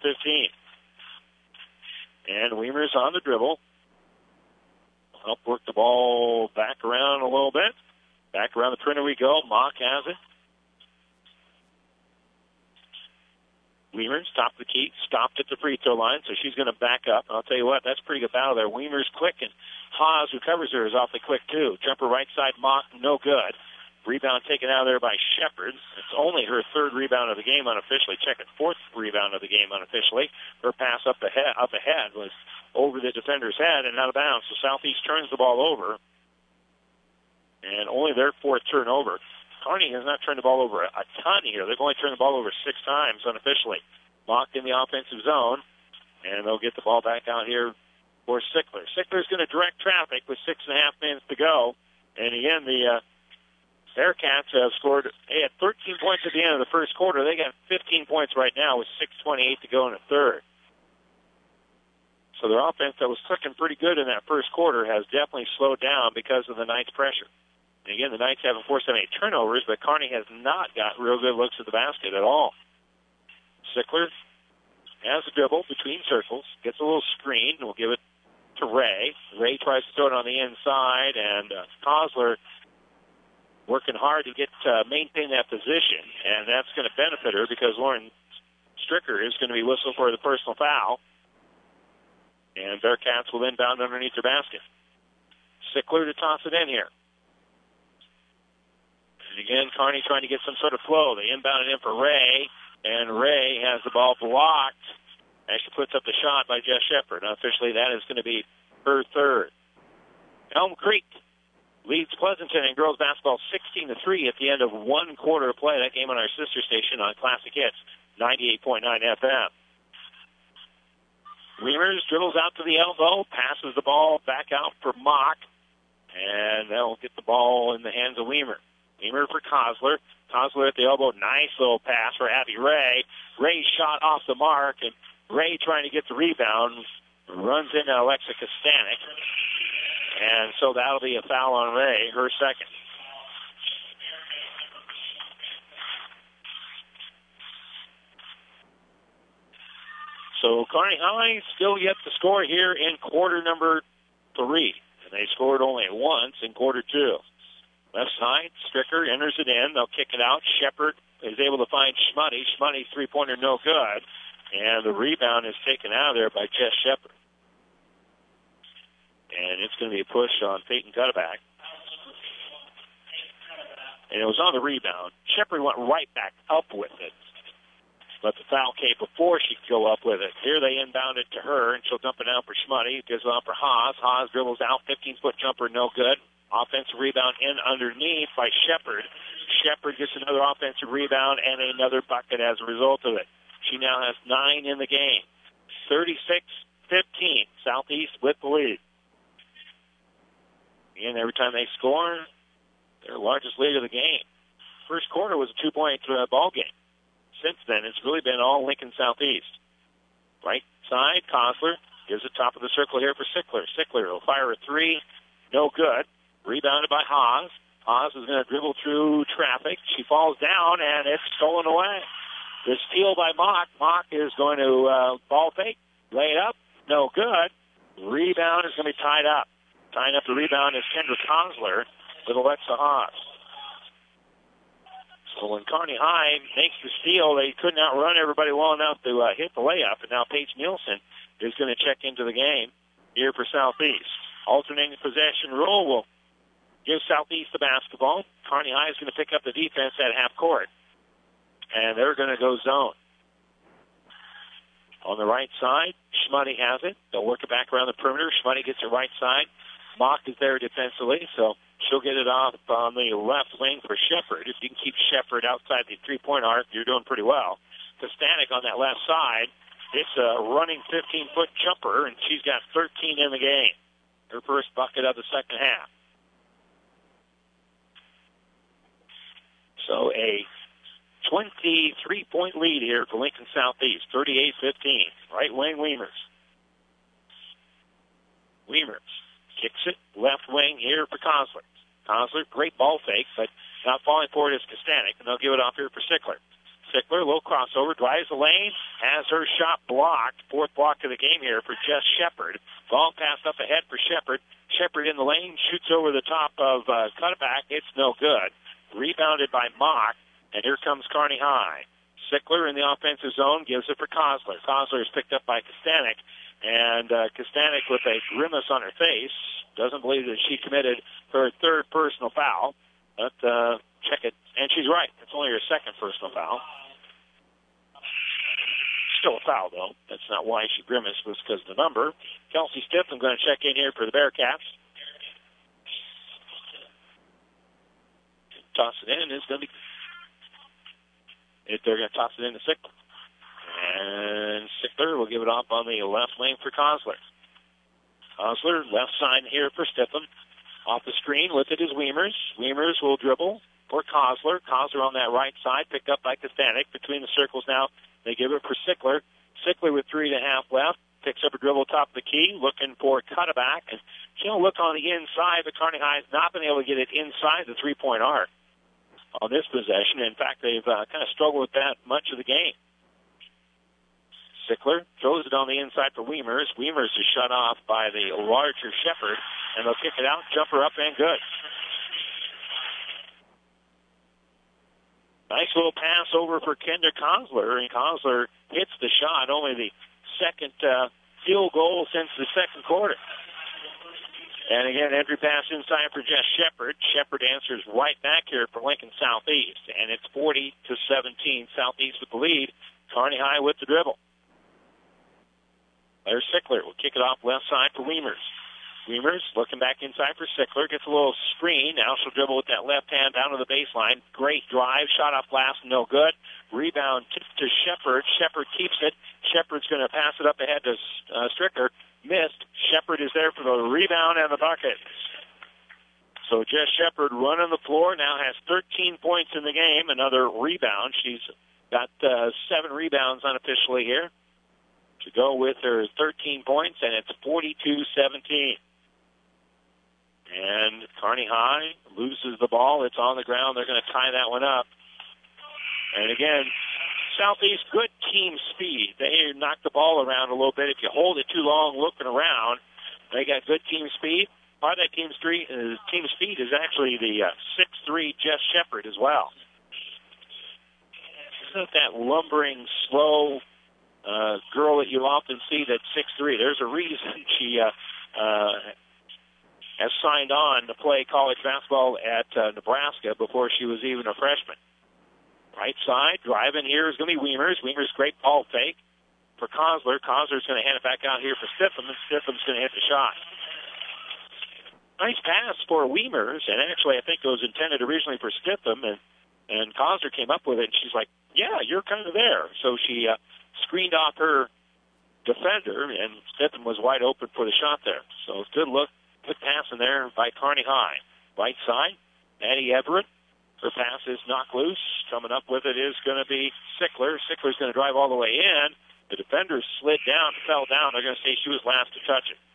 And Wiemers on the dribble. Help work the ball back around a little bit. Back around the perimeter we go. Mock has it. Wiemers, top of the key, stopped at the free throw line, so she's going to back up. I'll tell you what, that's a pretty good battle there. Wiemers quick, and Haas, who covers her, is awfully quick, too. Jumper right side, Mock, no good. Rebound taken out of there by Shepard. It's only her third rebound of the game unofficially. Check it, fourth rebound of the game unofficially. Her pass up ahead was over the defender's head and out of bounds. So Southeast turns the ball over, and only their fourth turnover. Kearney has not turned the ball over a ton here. They've only turned the ball over 6 times unofficially. Locked in the offensive zone, and they'll get the ball back out here for Sickler. Sickler's going to direct traffic with 6.5 minutes to go. And again, the Bearcats have scored. They had 13 points at the end of the first quarter. They got 15 points right now with 6:28 to go in the third. So their offense that was clicking pretty good in that first quarter has definitely slowed down because of the Knights' pressure. And again, the Knights haven't forced any turnovers, but Kearney has not got real good looks at the basket at all. Sickler has a dribble between circles, gets a little screen, and we'll give it to Ray. Ray tries to throw it on the inside, and Kozler working hard to get maintain that position, and that's going to benefit her because Lauren Stricker is going to be whistled for the personal foul. And Bearcats will inbound underneath their basket. Sickler to toss it in here. And again, Kearney trying to get some sort of flow. They inbound it in for Ray, and Ray has the ball blocked. And she puts up the shot by Jess Shepard. Officially, that is going to be her third. Elm Creek leads Pleasanton in girls basketball 16-3 at the end of one quarter of play. That game on our sister station on Classic Hits, 98.9 FM. Wiemers dribbles out to the elbow, passes the ball back out for Mock, and that'll get the ball in the hands of Weimer. Weimer for Kozler. Kozler at the elbow, nice little pass for Abby Ray. Ray shot off the mark, and Ray trying to get the rebound, runs into Alexa Kostanek, and so that'll be a foul on Ray, her second. So Kearney High still yet to score here in quarter number 3. And they scored only once in quarter 2. Left side, Stricker enters it in. They'll kick it out. Shepard is able to find Schmutty. Schmutty's three-pointer no good. And the rebound is taken out of there by Jess Shepard. And it's going to be a push on Peyton Cutterback. And it was on the rebound. Shepard went right back up with it. But the foul came before she could go up with it. Here they inbound it to her, and she'll dump it out for Schmutty. Gives it out for Haas. Haas dribbles out. 15-foot jumper, no good. Offensive rebound in underneath by Shepard. Shepard gets another offensive rebound and another bucket as a result of it. She now has 9 in the game. 36-15. Southeast with the lead. And every time they score, their largest lead of the game. First quarter was a 2-point ball game. Since then, it's really been all Lincoln Southeast. Right side, Kosler gives it top of the circle here for Sickler. Sickler will fire a three. No good. Rebounded by Haas. Haas is going to dribble through traffic. She falls down, and it's stolen away. The steal by Mock. Mock is going to ball fake. Lay it up. No good. Rebound is going to be tied up. Tying up the rebound is Kendra Kosler with Alexa Haas. So when Kearney High makes the steal, they couldn't outrun everybody well enough to hit the layup. And now Paige Nielsen is going to check into the game here for Southeast. Alternating possession rule will give Southeast the basketball. Kearney High is going to pick up the defense at half court. And they're going to go zone. On the right side, Schmuddy has it. They'll work it back around the perimeter. Schmuddy gets it right side. Mock is there defensively, so she'll get it off on the left wing for Shepard. If you can keep Shepard outside the three-point arc, you're doing pretty well. Kostanek on that left side. It's a running 15-foot jumper, and she's got 13 in the game. Her first bucket of the second half. So a 23-point lead here for Lincoln Southeast, 38-15. Right wing, Weimers. Weimers kicks it left wing here for Kosler. Kosler, great ball fake, but not falling for it is Kostanek, and they'll give it off here for Sickler. Sickler, little crossover, drives the lane, has her shot blocked. Fourth block of the game here for Jess Shepard. Ball passed up ahead for Shepard. Shepard in the lane, shoots over the top of cutback. It's no good. Rebounded by Mock, and here comes Kearney High. Sickler in the offensive zone gives it for Kosler. Kosler is picked up by Kostanek, and Kostanek with a grimace on her face doesn't believe that she committed her third personal foul. But check it, and she's right. It's only her second personal foul. Still a foul, though. That's not why she grimaced, was because of the number. Kelsey Stiffman going to check in here for the Bearcats. Toss it in. It's going to be... They're going to toss it in to Sickler. And Sickler will give it off on the left wing for Kosler. Kosler, left side here for Stiffman. Off the screen with it is Weimers. Weimers will dribble for Kosler. Kosler on that right side, picked up by Kostanek. Between the circles now, they give it for Sickler. Sickler with 3.5 left. Picks up a dribble top of the key, looking for cutback. And she'll look on the inside, but Kearney High has not been able to get it inside the three-point arc on this possession. In fact, they've kind of struggled with that much of the game. Sickler throws it on the inside for Weimers. Weimers is shut off by the larger Shepard, and they'll kick it out, jumper up, and good. Nice little pass over for Kendra Kosler, and Kosler hits the shot, only the second field goal since the second quarter. And again, entry pass inside for Jess Shepard. Shepard answers right back here for Lincoln Southeast, and it's 40-17. Southeast with the lead. Kearney High with the dribble. There's Sickler. We'll kick it off left side for Weimers. Weimers looking back inside for Sickler. Gets a little screen. Now she'll dribble with that left hand down to the baseline. Great drive. Shot off glass. No good. Rebound tipped to Shepard. Shepard keeps it. Shepard's going to pass it up ahead to Stricker. Missed. Shepard is there for the rebound and the bucket. So Jess Shepard running the floor. Now has 13 points in the game. Another rebound. She's got 7 rebounds unofficially here to go with her 13 points, and it's 42-17. And Kearney High loses the ball. It's on the ground. They're going to tie that one up. And again, Southeast, good team speed. They knock the ball around a little bit. If you hold it too long looking around, they got good team speed. Part of that team speed is actually the 6'3" Jess Shepard as well. Isn't that lumbering, slow girl that you often see that's 6'3"? There's a reason she has signed on to play college basketball at Nebraska before she was even a freshman. Right side, driving here is going to be Weimers. Weimers, great ball fake for Kosler. Kosler's going to hand it back out here for Stitham, and Stitham's going to hit the shot. Nice pass for Weimers, and actually I think it was intended originally for Stitham, and Kosler came up with it, and she's like, yeah, you're kind of there. So she screened off her defender, and Stitham was wide open for the shot there. So good look, good pass in there by Kearney High. Right side, Maddie Everett. Her pass is knocked loose. Coming up with it is going to be Sickler. Sickler's going to drive all the way in. The defender slid down, fell down. They're going to say she was last to touch it.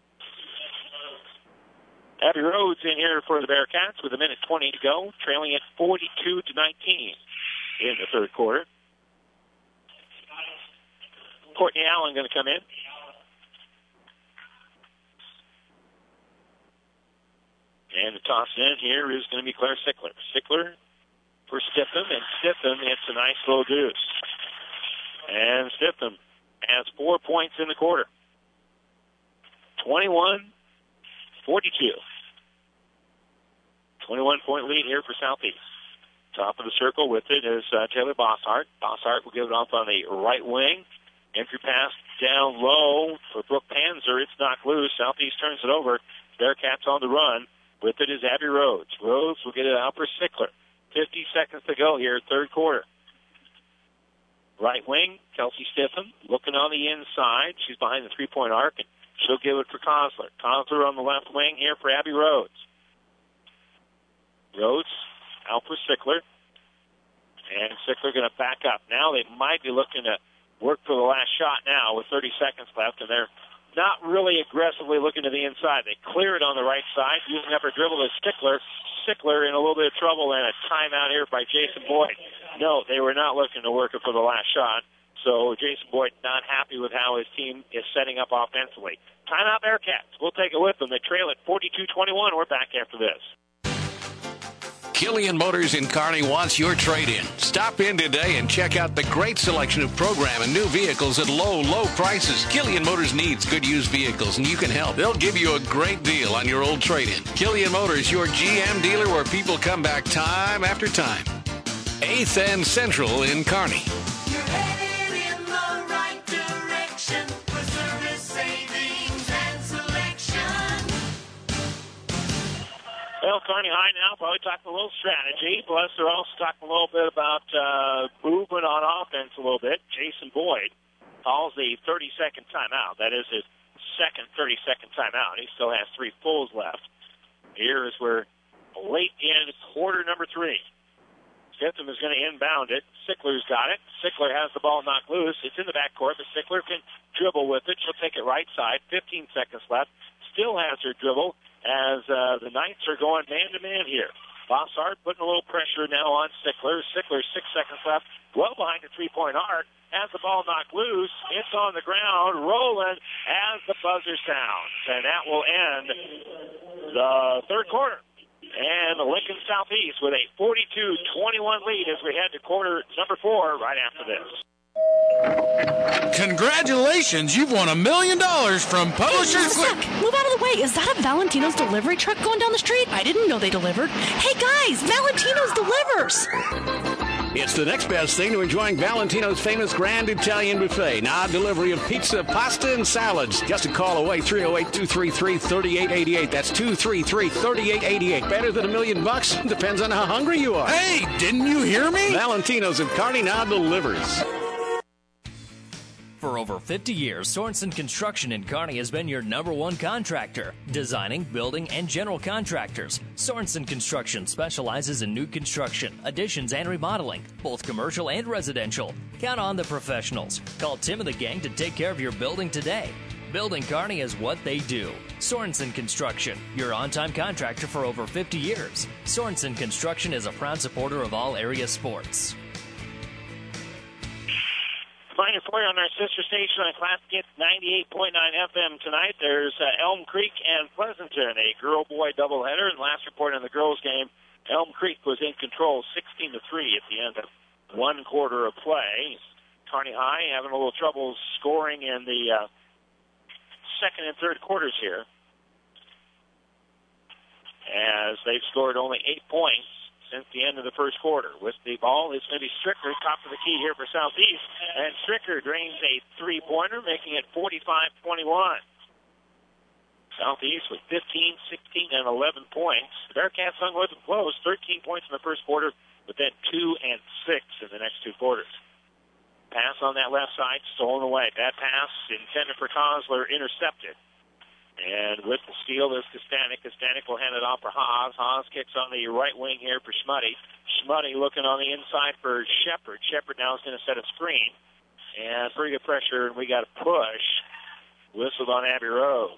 Abby Rhodes in here for the Bearcats with 1:20 to go, trailing at 42-19 in the third quarter. Courtney Allen going to come in. And the toss in here is going to be Claire Sickler. Sickler for Stitham, and Stitham, it's a nice low deuce. And Stitham has 4 points in the quarter. 21-42. 21-point lead here for Southeast. Top of the circle with it is Taylor Bossart. Bossart will give it off on the right wing. Entry pass down low for Brooke Panzer. It's knocked loose. Southeast turns it over. Bearcats on the run. With it is Abby Rhodes. Rhodes will get it out for Sickler. 50 seconds to go here, third quarter. Right wing, Kelsey Stitham looking on the inside. She's behind the three-point arc, and she'll give it for Kosler. Kosler on the left wing here for Abby Rhodes. Rhodes out for Sickler. And Sickler going to back up. Now they might be looking to work for the last shot now with 30 seconds left, and they're not really aggressively looking to the inside. They clear it on the right side, using up her dribble to Sickler. Sickler in a little bit of trouble, and a timeout here by Jason Boyd. No, they were not looking to work it for the last shot. So Jason Boyd not happy with how his team is setting up offensively. Timeout Bearcats. We'll take it with them. They trail at 42-21. We're back after this. Killian Motors in Kearney wants your trade-in. Stop in today and check out the great selection of program and new vehicles at low prices. Killian Motors needs good used vehicles, and you can help. They'll give you a great deal on your old trade-in. Killian Motors, your GM dealer where people come back time after time. 8th and Central in Kearney. You're headed in the right direction for service, savings, and selection. Well, Kearney High now probably talking a little strategy, plus they're also talking a little bit about movement on offense a little bit. Jason Boyd calls the 30-second timeout. That is his second 30-second timeout. He still has 3 fulls left. Here is where late in quarter number 3. Stitham is going to inbound it. Sickler's got it. Sickler has the ball knocked loose. It's in the backcourt, but Sickler can dribble with it. She'll take it right side. 15 seconds left. Still has her dribble as the Knights are going man-to-man here. Bossart putting a little pressure now on Sickler. Sickler, 6 seconds left. Well behind the three-point arc. Has the ball knocked loose. It's on the ground. Rolling as the buzzer sounds. And that will end the third quarter. And the Lincoln Southeast with a 42-21 lead as we head to quarter number 4 right after this. Congratulations, you've won $1 million from Publishers Clear. Move out of the way. Is that a Valentino's delivery truck going down the street? I didn't know they delivered. Hey guys, Valentino's delivers. It's the next best thing to enjoying Valentino's famous Grand Italian Buffet. Now delivery of pizza, pasta, and salads. Just a call away, 308-233-3888. That's 233-3888. Better than $1 million? Depends on how hungry you are. Hey, didn't you hear me? Valentino's of Kearney now delivers. For over 50 years, Sorensen Construction in Kearney has been your #1 contractor. Designing, building, and general contractors. Sorensen Construction specializes in new construction, additions, and remodeling, both commercial and residential. Count on the professionals. Call Tim and the gang to take care of your building today. Building Kearney is what they do. Sorensen Construction, your on-time contractor for over 50 years. Sorensen Construction is a proud supporter of all area sports. Final for you on our sister station on Classic Hits 98.9 FM tonight. There's Elm Creek and Pleasanton, a girl-boy doubleheader. And last report on the girls' game, Elm Creek was in control 16-3 at the end of one quarter of play. Kearney High having a little trouble scoring in the second and third quarters here, as they've scored only 8 points since the end of the first quarter. With the ball, it's going to be Stricker, top of the key here for Southeast. And Stricker drains a three-pointer, making it 45-21. Southeast with 15, 16, and 11 points. The Bearcats hung with them close, 13 points in the first quarter, but then 2 and 6 in the next 2 quarters. Pass on that left side, stolen away. Bad pass intended for Kosler, intercepted. And with the steal is Kostanek. Kostanek will hand it off for Haas. Haas kicks on the right wing here for Schmuddy. Schmuddy looking on the inside for Shepard. Shepard now is going to set a screen. And pretty good pressure, and we got a push. Whistled on Abby Rhodes.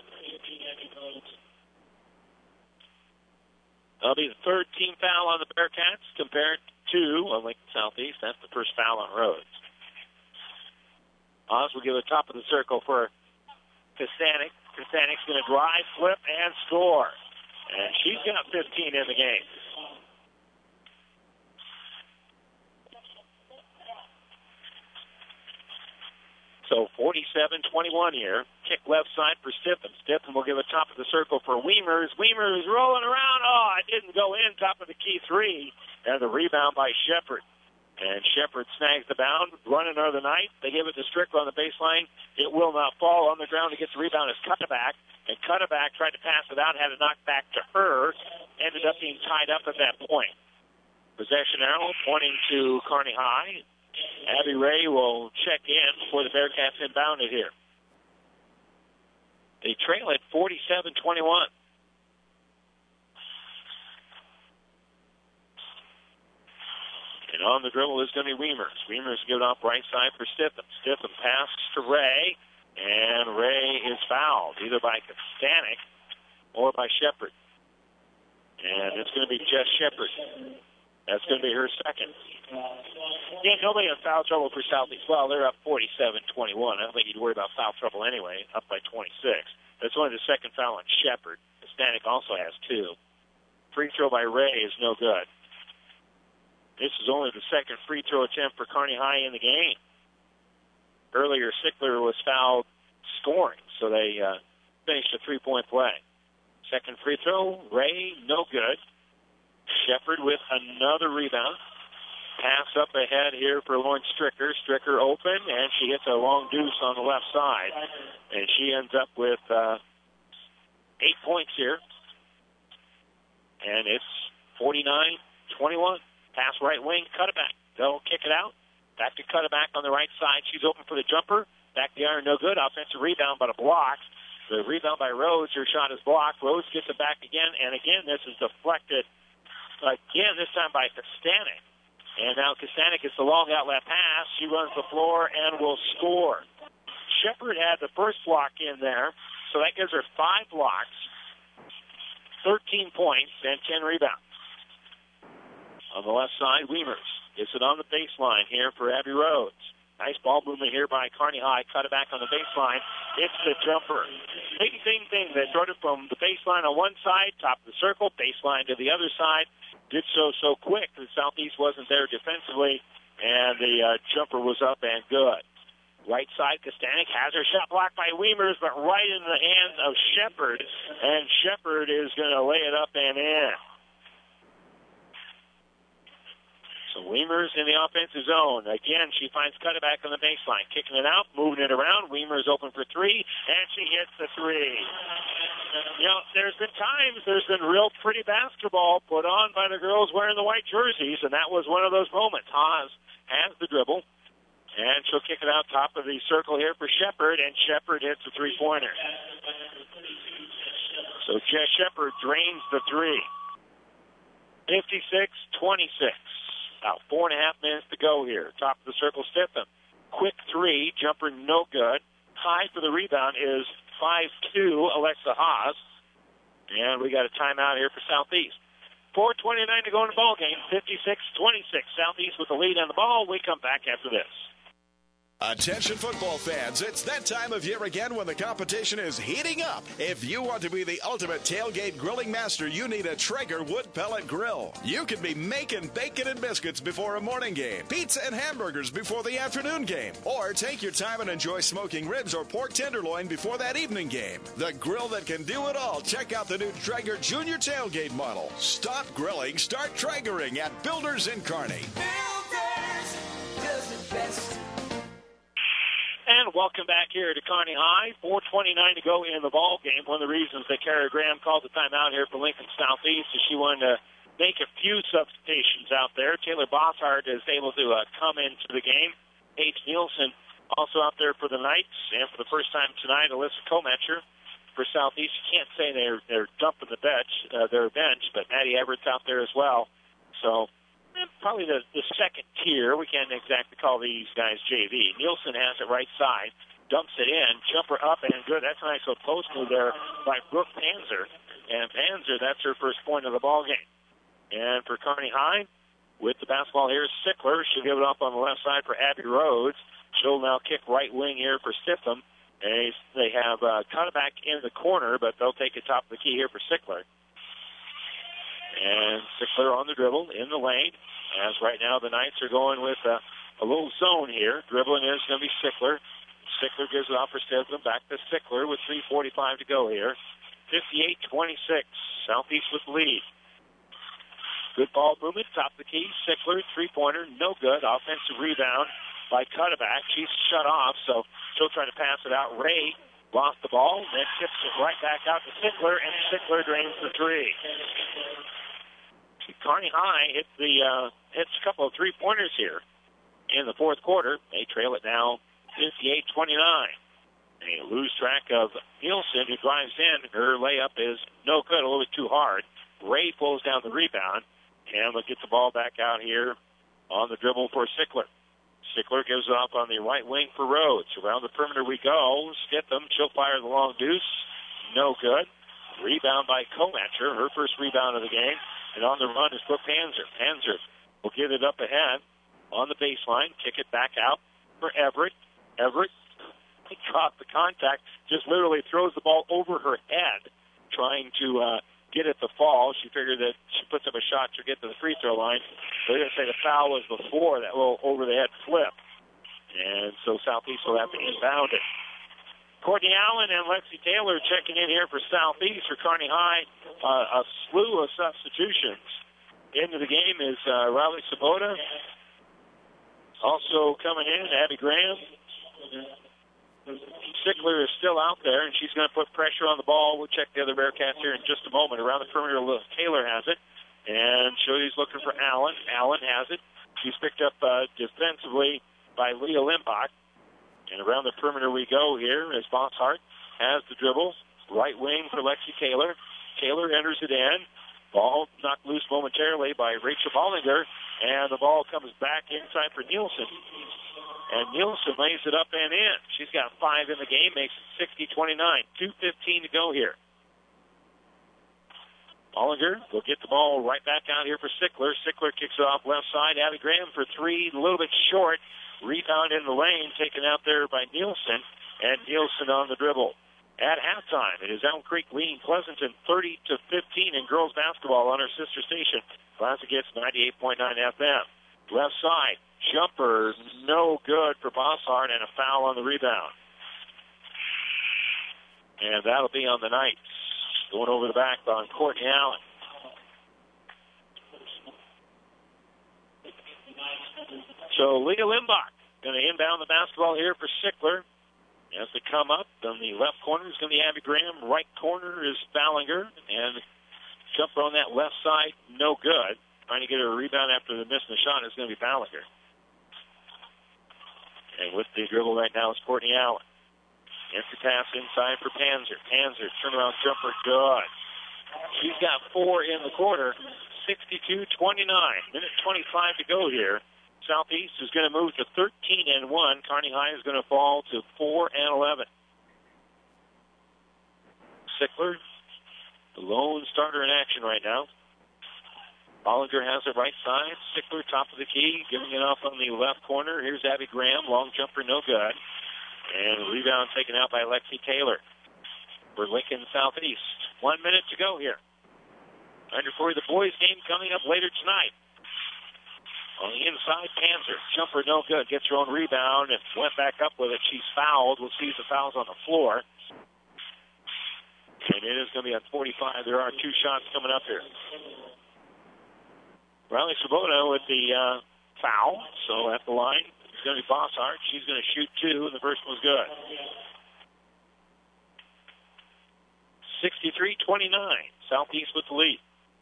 That'll be the third team foul on the Bearcats compared to Lincoln Southeast. That's the first foul on Rhodes. Haas will give the top of the circle for Kostanek. Kostanek's going to drive, flip, and score. And she's got 15 in the game. So 47-21 here. Kick left side for Stiffen. Stiffen will give a top of the circle for Weimers. Weimers rolling around. Oh, it didn't go in. Top of the key three. And the rebound by Shepard. And Shepard snags the bound, running another night. They give it to Strickler on the baseline. It will not fall on the ground. He gets the rebound as Cutterback. And Cutterback tried to pass it out, had it knocked back to her. Ended up being tied up at that point. Possession arrow pointing to Kearney High. Abby Ray will check in before the Bearcats inbounded here. They trail at 47-21. And on the dribble is going to be Weimers. Weimers give it off right side for Stiffen. Stiffen passes to Ray, and Ray is fouled, either by Kostanek or by Shepard. And it's going to be Jess Shepard. That's going to be her second. Yeah, nobody has foul trouble for Southeast. Well, they're up 47-21. I don't think you'd worry about foul trouble anyway, up by 26. That's only the second foul on Shepard. Kostanek also has two. Free throw by Ray is no good. This is only the second free throw attempt for Kearney High in the game. Earlier, Sickler was fouled scoring, so they finished a three-point play. Second free throw, Ray, no good. Shepard with another rebound. Pass up ahead here for Lauren Stricker. Stricker open, and she hits a long deuce on the left side. And she ends up with 8 points here. And it's 49-21. Pass right wing, Cutterback. They'll kick it out. Back to Cutterback on the right side. She's open for the jumper. Back to the iron, no good. Offensive rebound, but a block. The rebound by Rhodes. Her shot is blocked. Rhodes gets it back again, and again, this is deflected. Again, this time by Kostanek. And now Kostanek gets the long outlet pass. She runs the floor and will score. Shepard had the first block in there, so that gives her 5 blocks, 13 points, and 10 rebounds. On the left side, Weimers gets it on the baseline here for Abby Rhodes. Nice ball movement here by Kearney High. Cut it back on the baseline. It's the jumper. Same thing. They started from the baseline on one side, top of the circle, baseline to the other side. Did so quick that Southeast wasn't there defensively, and the jumper was up and good. Right side, Kostanek has her shot blocked by Weimers, but right in the hands of Shepard, and Shepard is going to lay it up and in. So Weimers in the offensive zone. Again, she finds Cutterback on the baseline. Kicking it out, moving it around. Weimers open for three, and she hits the three. You know, there's been times there's been real pretty basketball put on by the girls wearing the white jerseys, and that was one of those moments. Haas has the dribble, and she'll kick it out top of the circle here for Shepard, and Shepard hits a three-pointer. So Jess Shepard drains the three. 56-26. About 4.5 minutes to go here. Top of the circle, Stiffen. Quick three, jumper no good. High for the rebound is 5'2", Alexa Haas. And we got a timeout here for Southeast. 4:29 to go in the ball game. 56-26. Southeast with the lead on the ball. We come back after this. Attention football fans, it's that time of year again when the competition is heating up. If you want to be the ultimate tailgate grilling master, you need a Traeger wood pellet grill. You could be making bacon and biscuits before a morning game, pizza and hamburgers before the afternoon game, or take your time and enjoy smoking ribs or pork tenderloin before that evening game. The grill that can do it all. Check out the new Traeger Junior Tailgate model. Stop grilling, start Traegering at Builders in Kearney. Builders does it best. And welcome back here to Kearney High. 4:29 to go in the ball game. One of the reasons that Kara Graham called the timeout here for Lincoln Southeast is she wanted to make a few substitutions out there. Taylor Bossart is able to come into the game. Paige Nielsen also out there for the Knights. And for the first time tonight, Alyssa Kometcher for Southeast. You can't say they're dumping the bench, their bench, but Maddie Everett's out there as well. So probably the second tier. We can't exactly call these guys JV. Nielsen has it right side, dumps it in, jumper up and good. That's a nice little post move there by Brooke Panzer. And Panzer, that's her first point of the ball game. And for Kearney High, with the basketball here is Sickler. She'll give it up on the left side for Abby Rhodes. She'll now kick right wing here for Stitham. They have cut it back in the corner, but they'll take it top of the key here for Sickler. And Sickler on the dribble in the lane. As right now the Knights are going with a little zone here. Dribbling is going to be Sickler. Sickler gives it off for Stitham. Back to Sickler with 3:45 to go here. 58-26. Southeast with the lead. Good ball movement, top of the key. Sickler, three-pointer, no good. Offensive rebound by Cutterback. She's shut off, so she'll try to pass it out. Ray lost the ball, then tips it right back out to Sickler, and Sickler drains the three. Kearney High hits a couple of three-pointers here in the fourth quarter. They trail it now 58-29. They lose track of Nielsen, who drives in. Her layup is no good, a little bit too hard. Ray pulls down the rebound, and they'll get the ball back out here on the dribble for Sickler. Sickler gives it off on the right wing for Rhodes. Around the perimeter we go. Stitham, she'll fire the long deuce. No good. Rebound by Komacher, her first rebound of the game. And on the run is Brooke Panzer. Panzer will give it up ahead on the baseline, kick it back out for Everett. Everett dropped the contact, just literally throws the ball over her head, trying to get it to fall. She figured that she puts up a shot to get to the free throw line. They're going to say the foul was before that little over-the-head flip. And so Southeast will have to inbound it. Courtney Allen and Lexi Taylor checking in here for Southeast. For Kearney High, a slew of substitutions. Into the game is Riley Sabota. Also coming in, Abby Graham. Sickler is still out there, and she's going to put pressure on the ball. We'll check the other Bearcats here in just a moment. Around the perimeter, Taylor has it, and she's looking for Allen. Allen has it. She's picked up defensively by Leah Limbach. And around the perimeter we go here as Bosshart has the dribble. Right wing for Lexi Taylor. Taylor enters it in. Ball knocked loose momentarily by Rachel Bollinger, and the ball comes back inside for Nielsen. And Nielsen lays it up and in. She's got 5 in the game, makes it 60-29. 2:15 to go here. Bollinger will get the ball right back out here for Sickler. Sickler kicks it off left side. Abby Graham for 3, a little bit short. Rebound in the lane, taken out there by Nielsen. And Nielsen on the dribble. At halftime, it is Elm Creek leading Pleasanton 30-15 in girls basketball on our sister station. Classic Hits 98.9 FM. Left side. Jumper, no good for Bosshart, and a foul on the rebound. And that'll be on the Knights. Going over the back on Courtney Allen. So Leah Limbach going to inbound the basketball here for Sickler. As they come up, on the left corner is going to be Abby Graham. Right corner is Ballinger. And jumper on that left side, no good. Trying to get a rebound after the missing the shot is going to be Ballinger. And with the dribble right now is Courtney Allen. Entry pass inside for Panzer. Panzer, turnaround jumper, good. She's got 4 in the quarter. 62-29. Minute 25 to go here. Southeast is going to move to 13-1. Kearney High is going to fall to 4-11. Sickler, the lone starter in action right now. Bollinger has it right side. Sickler, top of the key, giving it off on the left corner. Here's Abby Graham. Long jumper, no good. And rebound taken out by Lexi Taylor for Lincoln Southeast. 1 minute to go here. Under for the boys game coming up later tonight. On the inside, Panzer. Jumper no good. Gets her own rebound and went back up with it. She's fouled. We'll see the fouls on the floor. And it is going to be at 45. There are 2 shots coming up here. Riley Sabota with the foul. So at the line, it's going to be Bosshart. She's going to shoot 2, and the first one's good. 63-29. Southeast with the lead.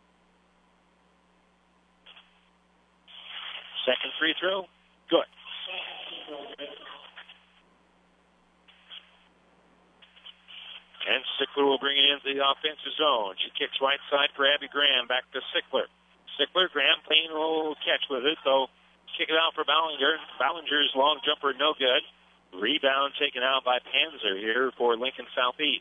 Second free throw, good. And Sickler will into the offensive zone. She kicks right side for Abby Graham. Back to Sickler. Graham playing a little catch with it, so kick it out for Ballinger. Ballinger's long jumper, no good. Rebound taken out by Panzer here for Lincoln Southeast.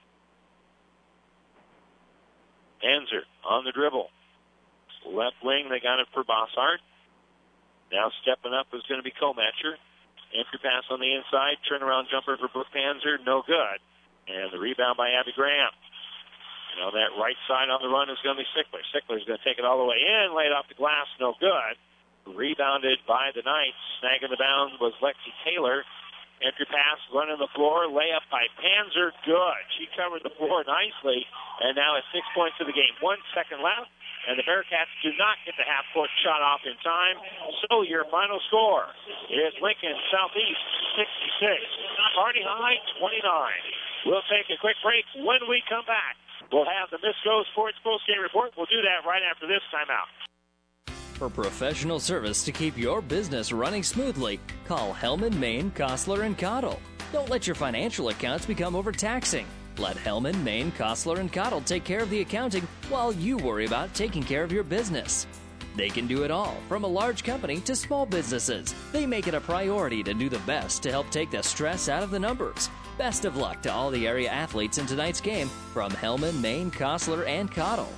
Panzer on the dribble. Left wing, they got it for Bossart. Now stepping up is going to be Komatcher. Entry pass on the inside. Turnaround jumper for Brooke Panzer, no good. And the rebound by Abby Graham. And on that right side on the run is going to be Sickler. Sickler's going to take it all the way in, lay it off the glass, no good. Rebounded by the Knights. Snagging the bound was Lexi Taylor. Entry pass, running the floor, layup by Panzer, good. She covered the floor nicely, and now it's 6 points to the game. 1 second left, and the Bearcats do not get the half-court shot off in time. So your final score is Lincoln Southeast 66, Kearney High 29. We'll take a quick break. When we come back, we'll have the Misco Sports Postgame Report. We'll do that right after this timeout. For professional service to keep your business running smoothly, call Hellman, Maine, Kostler, and Cottle. Don't let your financial accounts become overtaxing. Let Hellman, Maine, Kostler, and Cottle take care of the accounting while you worry about taking care of your business. They can do it all, from a large company to small businesses. They make it a priority to do the best to help take the stress out of the numbers. Best of luck to all the area athletes in tonight's game from Hellman, Maine, Kostler, and Cottle.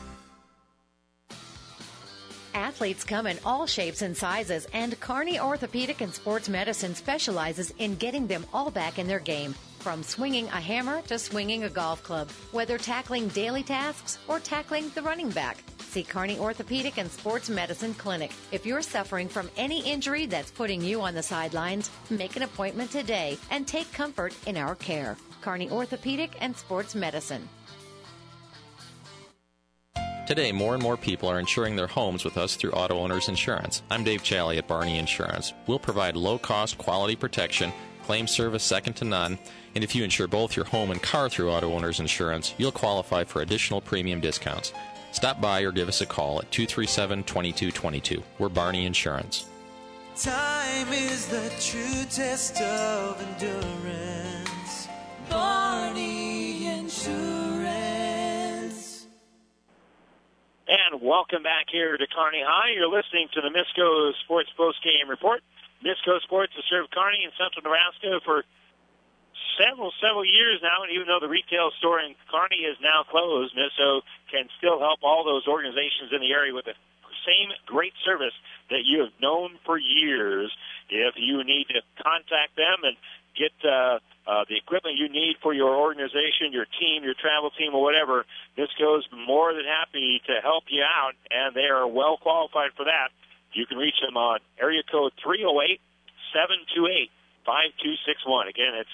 Athletes come in all shapes and sizes, and Kearney Orthopedic and Sports Medicine specializes in getting them all back in their game. From swinging a hammer to swinging a golf club, whether tackling daily tasks or tackling the running back. See Kearney Orthopedic and Sports Medicine Clinic. If you're suffering from any injury that's putting you on the sidelines, make an appointment today and take comfort in our care. Kearney Orthopedic and Sports Medicine. Today, more and more people are insuring their homes with us through Auto Owners Insurance. I'm Dave Challey at Barney Insurance. We'll provide low-cost, quality protection, claim service second to none, and if you insure both your home and car through Auto Owners Insurance, you'll qualify for additional premium discounts. Stop by or give us a call at 237-2222. We're Barney Insurance. Time is the true test of endurance. Barney Insurance. And welcome back here to Kearney High. You're listening to the Misco Sports Postgame Report. Misco Sports has served Kearney and Central Nebraska for several years now, and even though the retail store in Kearney is now closed, Misco can still help all those organizations in the area with the same great service that you have known for years. If you need to contact them and get the equipment you need for your organization, your team, your travel team, or whatever, Misco's more than happy to help you out, and they are well qualified for that. You can reach them on area code 308-728-5261. Again, it's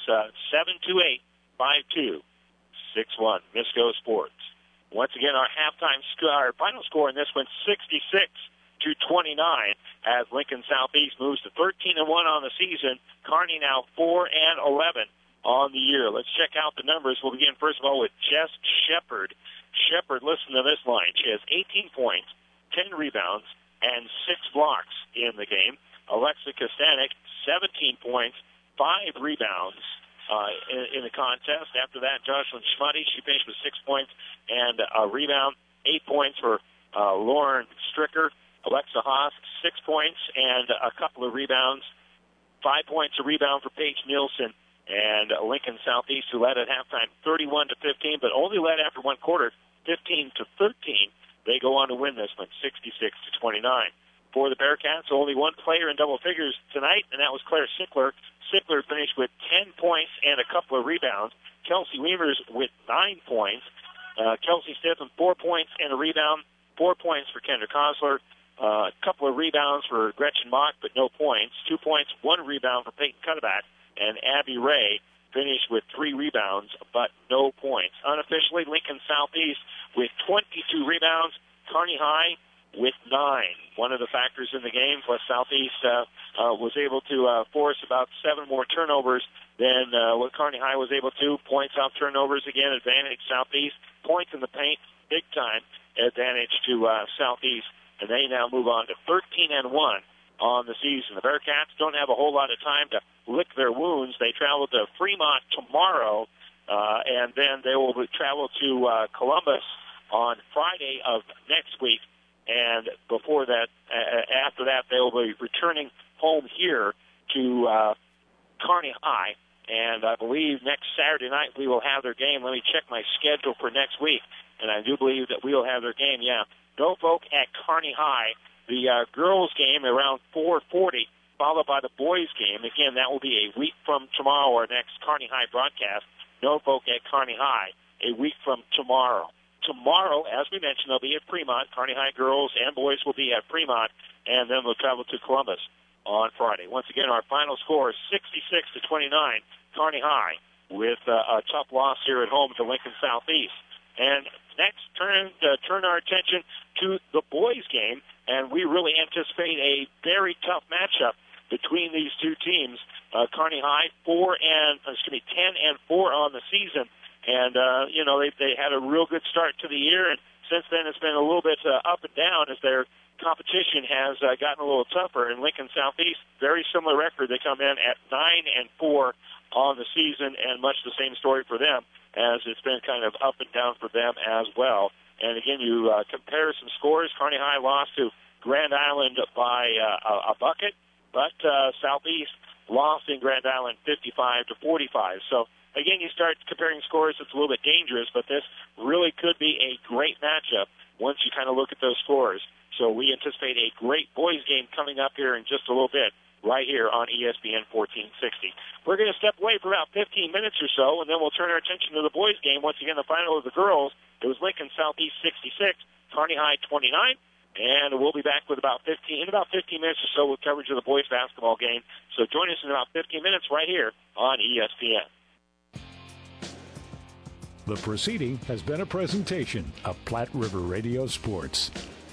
728-5261. Misco Sports. Once again, our final score in this one, 66-29, as Lincoln Southeast moves to 13-1 on the season. Kearney now 4-11 on the year. Let's check out the numbers. We'll begin first of all with Jess Shepard. Shepard, listen to this line. She has 18 points, 10 rebounds, and 6 blocks in the game. Alexa Kostanek, 17 points, 5 rebounds in the contest. After that, Jocelyn Schmuddy, she finished with 6 points and a rebound. 8 points for Lauren Stricker. Alexa Haas, 6 points and a couple of rebounds. 5 points a rebound for Paige Nielsen. And Lincoln Southeast, who led at halftime 31-15, but only led after one quarter 15-13. They go on to win this one 66-29. For the Bearcats, only one player in double figures tonight, and that was Claire Sickler. Sickler finished with 10 points and a couple of rebounds. Kelsey Weavers with 9 points. Kelsey Stiffen, 4 points and a rebound. 4 points for Kendra Kosler. A couple of rebounds for Gretchen Mock, but no points. 2 points, 1 rebound for Peyton Cutterback. And Abby Ray finished with 3 rebounds, but no points. Unofficially, Lincoln Southeast with 22 rebounds. Kearney High with 9. One of the factors in the game was Southeast was able to force about 7 more turnovers than what Kearney High was able to. Points off turnovers, again, advantage Southeast. Points in the paint, big time advantage to Southeast. And they now move on to 13-1 on the season. The Bearcats don't have a whole lot of time to lick their wounds. They travel to Fremont tomorrow And then they will travel to Columbus on Friday of next week. And before that, after that, they will be returning home here to Kearney High. And I believe next Saturday night we will have their game. Let me check my schedule for next week. And I do believe that we will have their game, Norfolk at Kearney High. The girls' game around 4:40, followed by the boys' game. Again, that will be a week from tomorrow, our next Kearney High broadcast. Norfolk at Kearney High, a week from tomorrow. Tomorrow, as we mentioned, they'll be at Fremont. Kearney High girls and boys will be at Fremont, and then they'll travel to Columbus on Friday. Once again, our final score is 66-29, Kearney High, with a tough loss here at home to Lincoln Southeast. And next, turn our attention to the boys' game, and we really anticipate a very tough matchup between these two teams. Kearney High 10-4 on the season, and they had a real good start to the year, and since then it's been a little bit up and down as their competition has gotten a little tougher. And Lincoln Southeast, very similar record. They come in at 9-4 on the season, and much the same story for them, as it's been kind of up and down for them as well. And again, you compare some scores. Kearney High lost to Grand Island by a bucket, but Southeast lost in Grand Island 55-45. So again, you start comparing scores, it's a little bit dangerous, but this really could be a great matchup once you kind of look at those scores. So we anticipate a great boys game coming up here in just a little bit, right here on ESPN 1460. We're going to step away for about 15 minutes or so, and then we'll turn our attention to the boys game. Once again, the final of the girls, it was Lincoln Southeast 66, Kearney High 29. And we'll be back with about 15 minutes or so with coverage of the boys basketball game. So join us in about 15 minutes right here on ESPN. The proceeding has been a presentation of Platte River Radio Sports.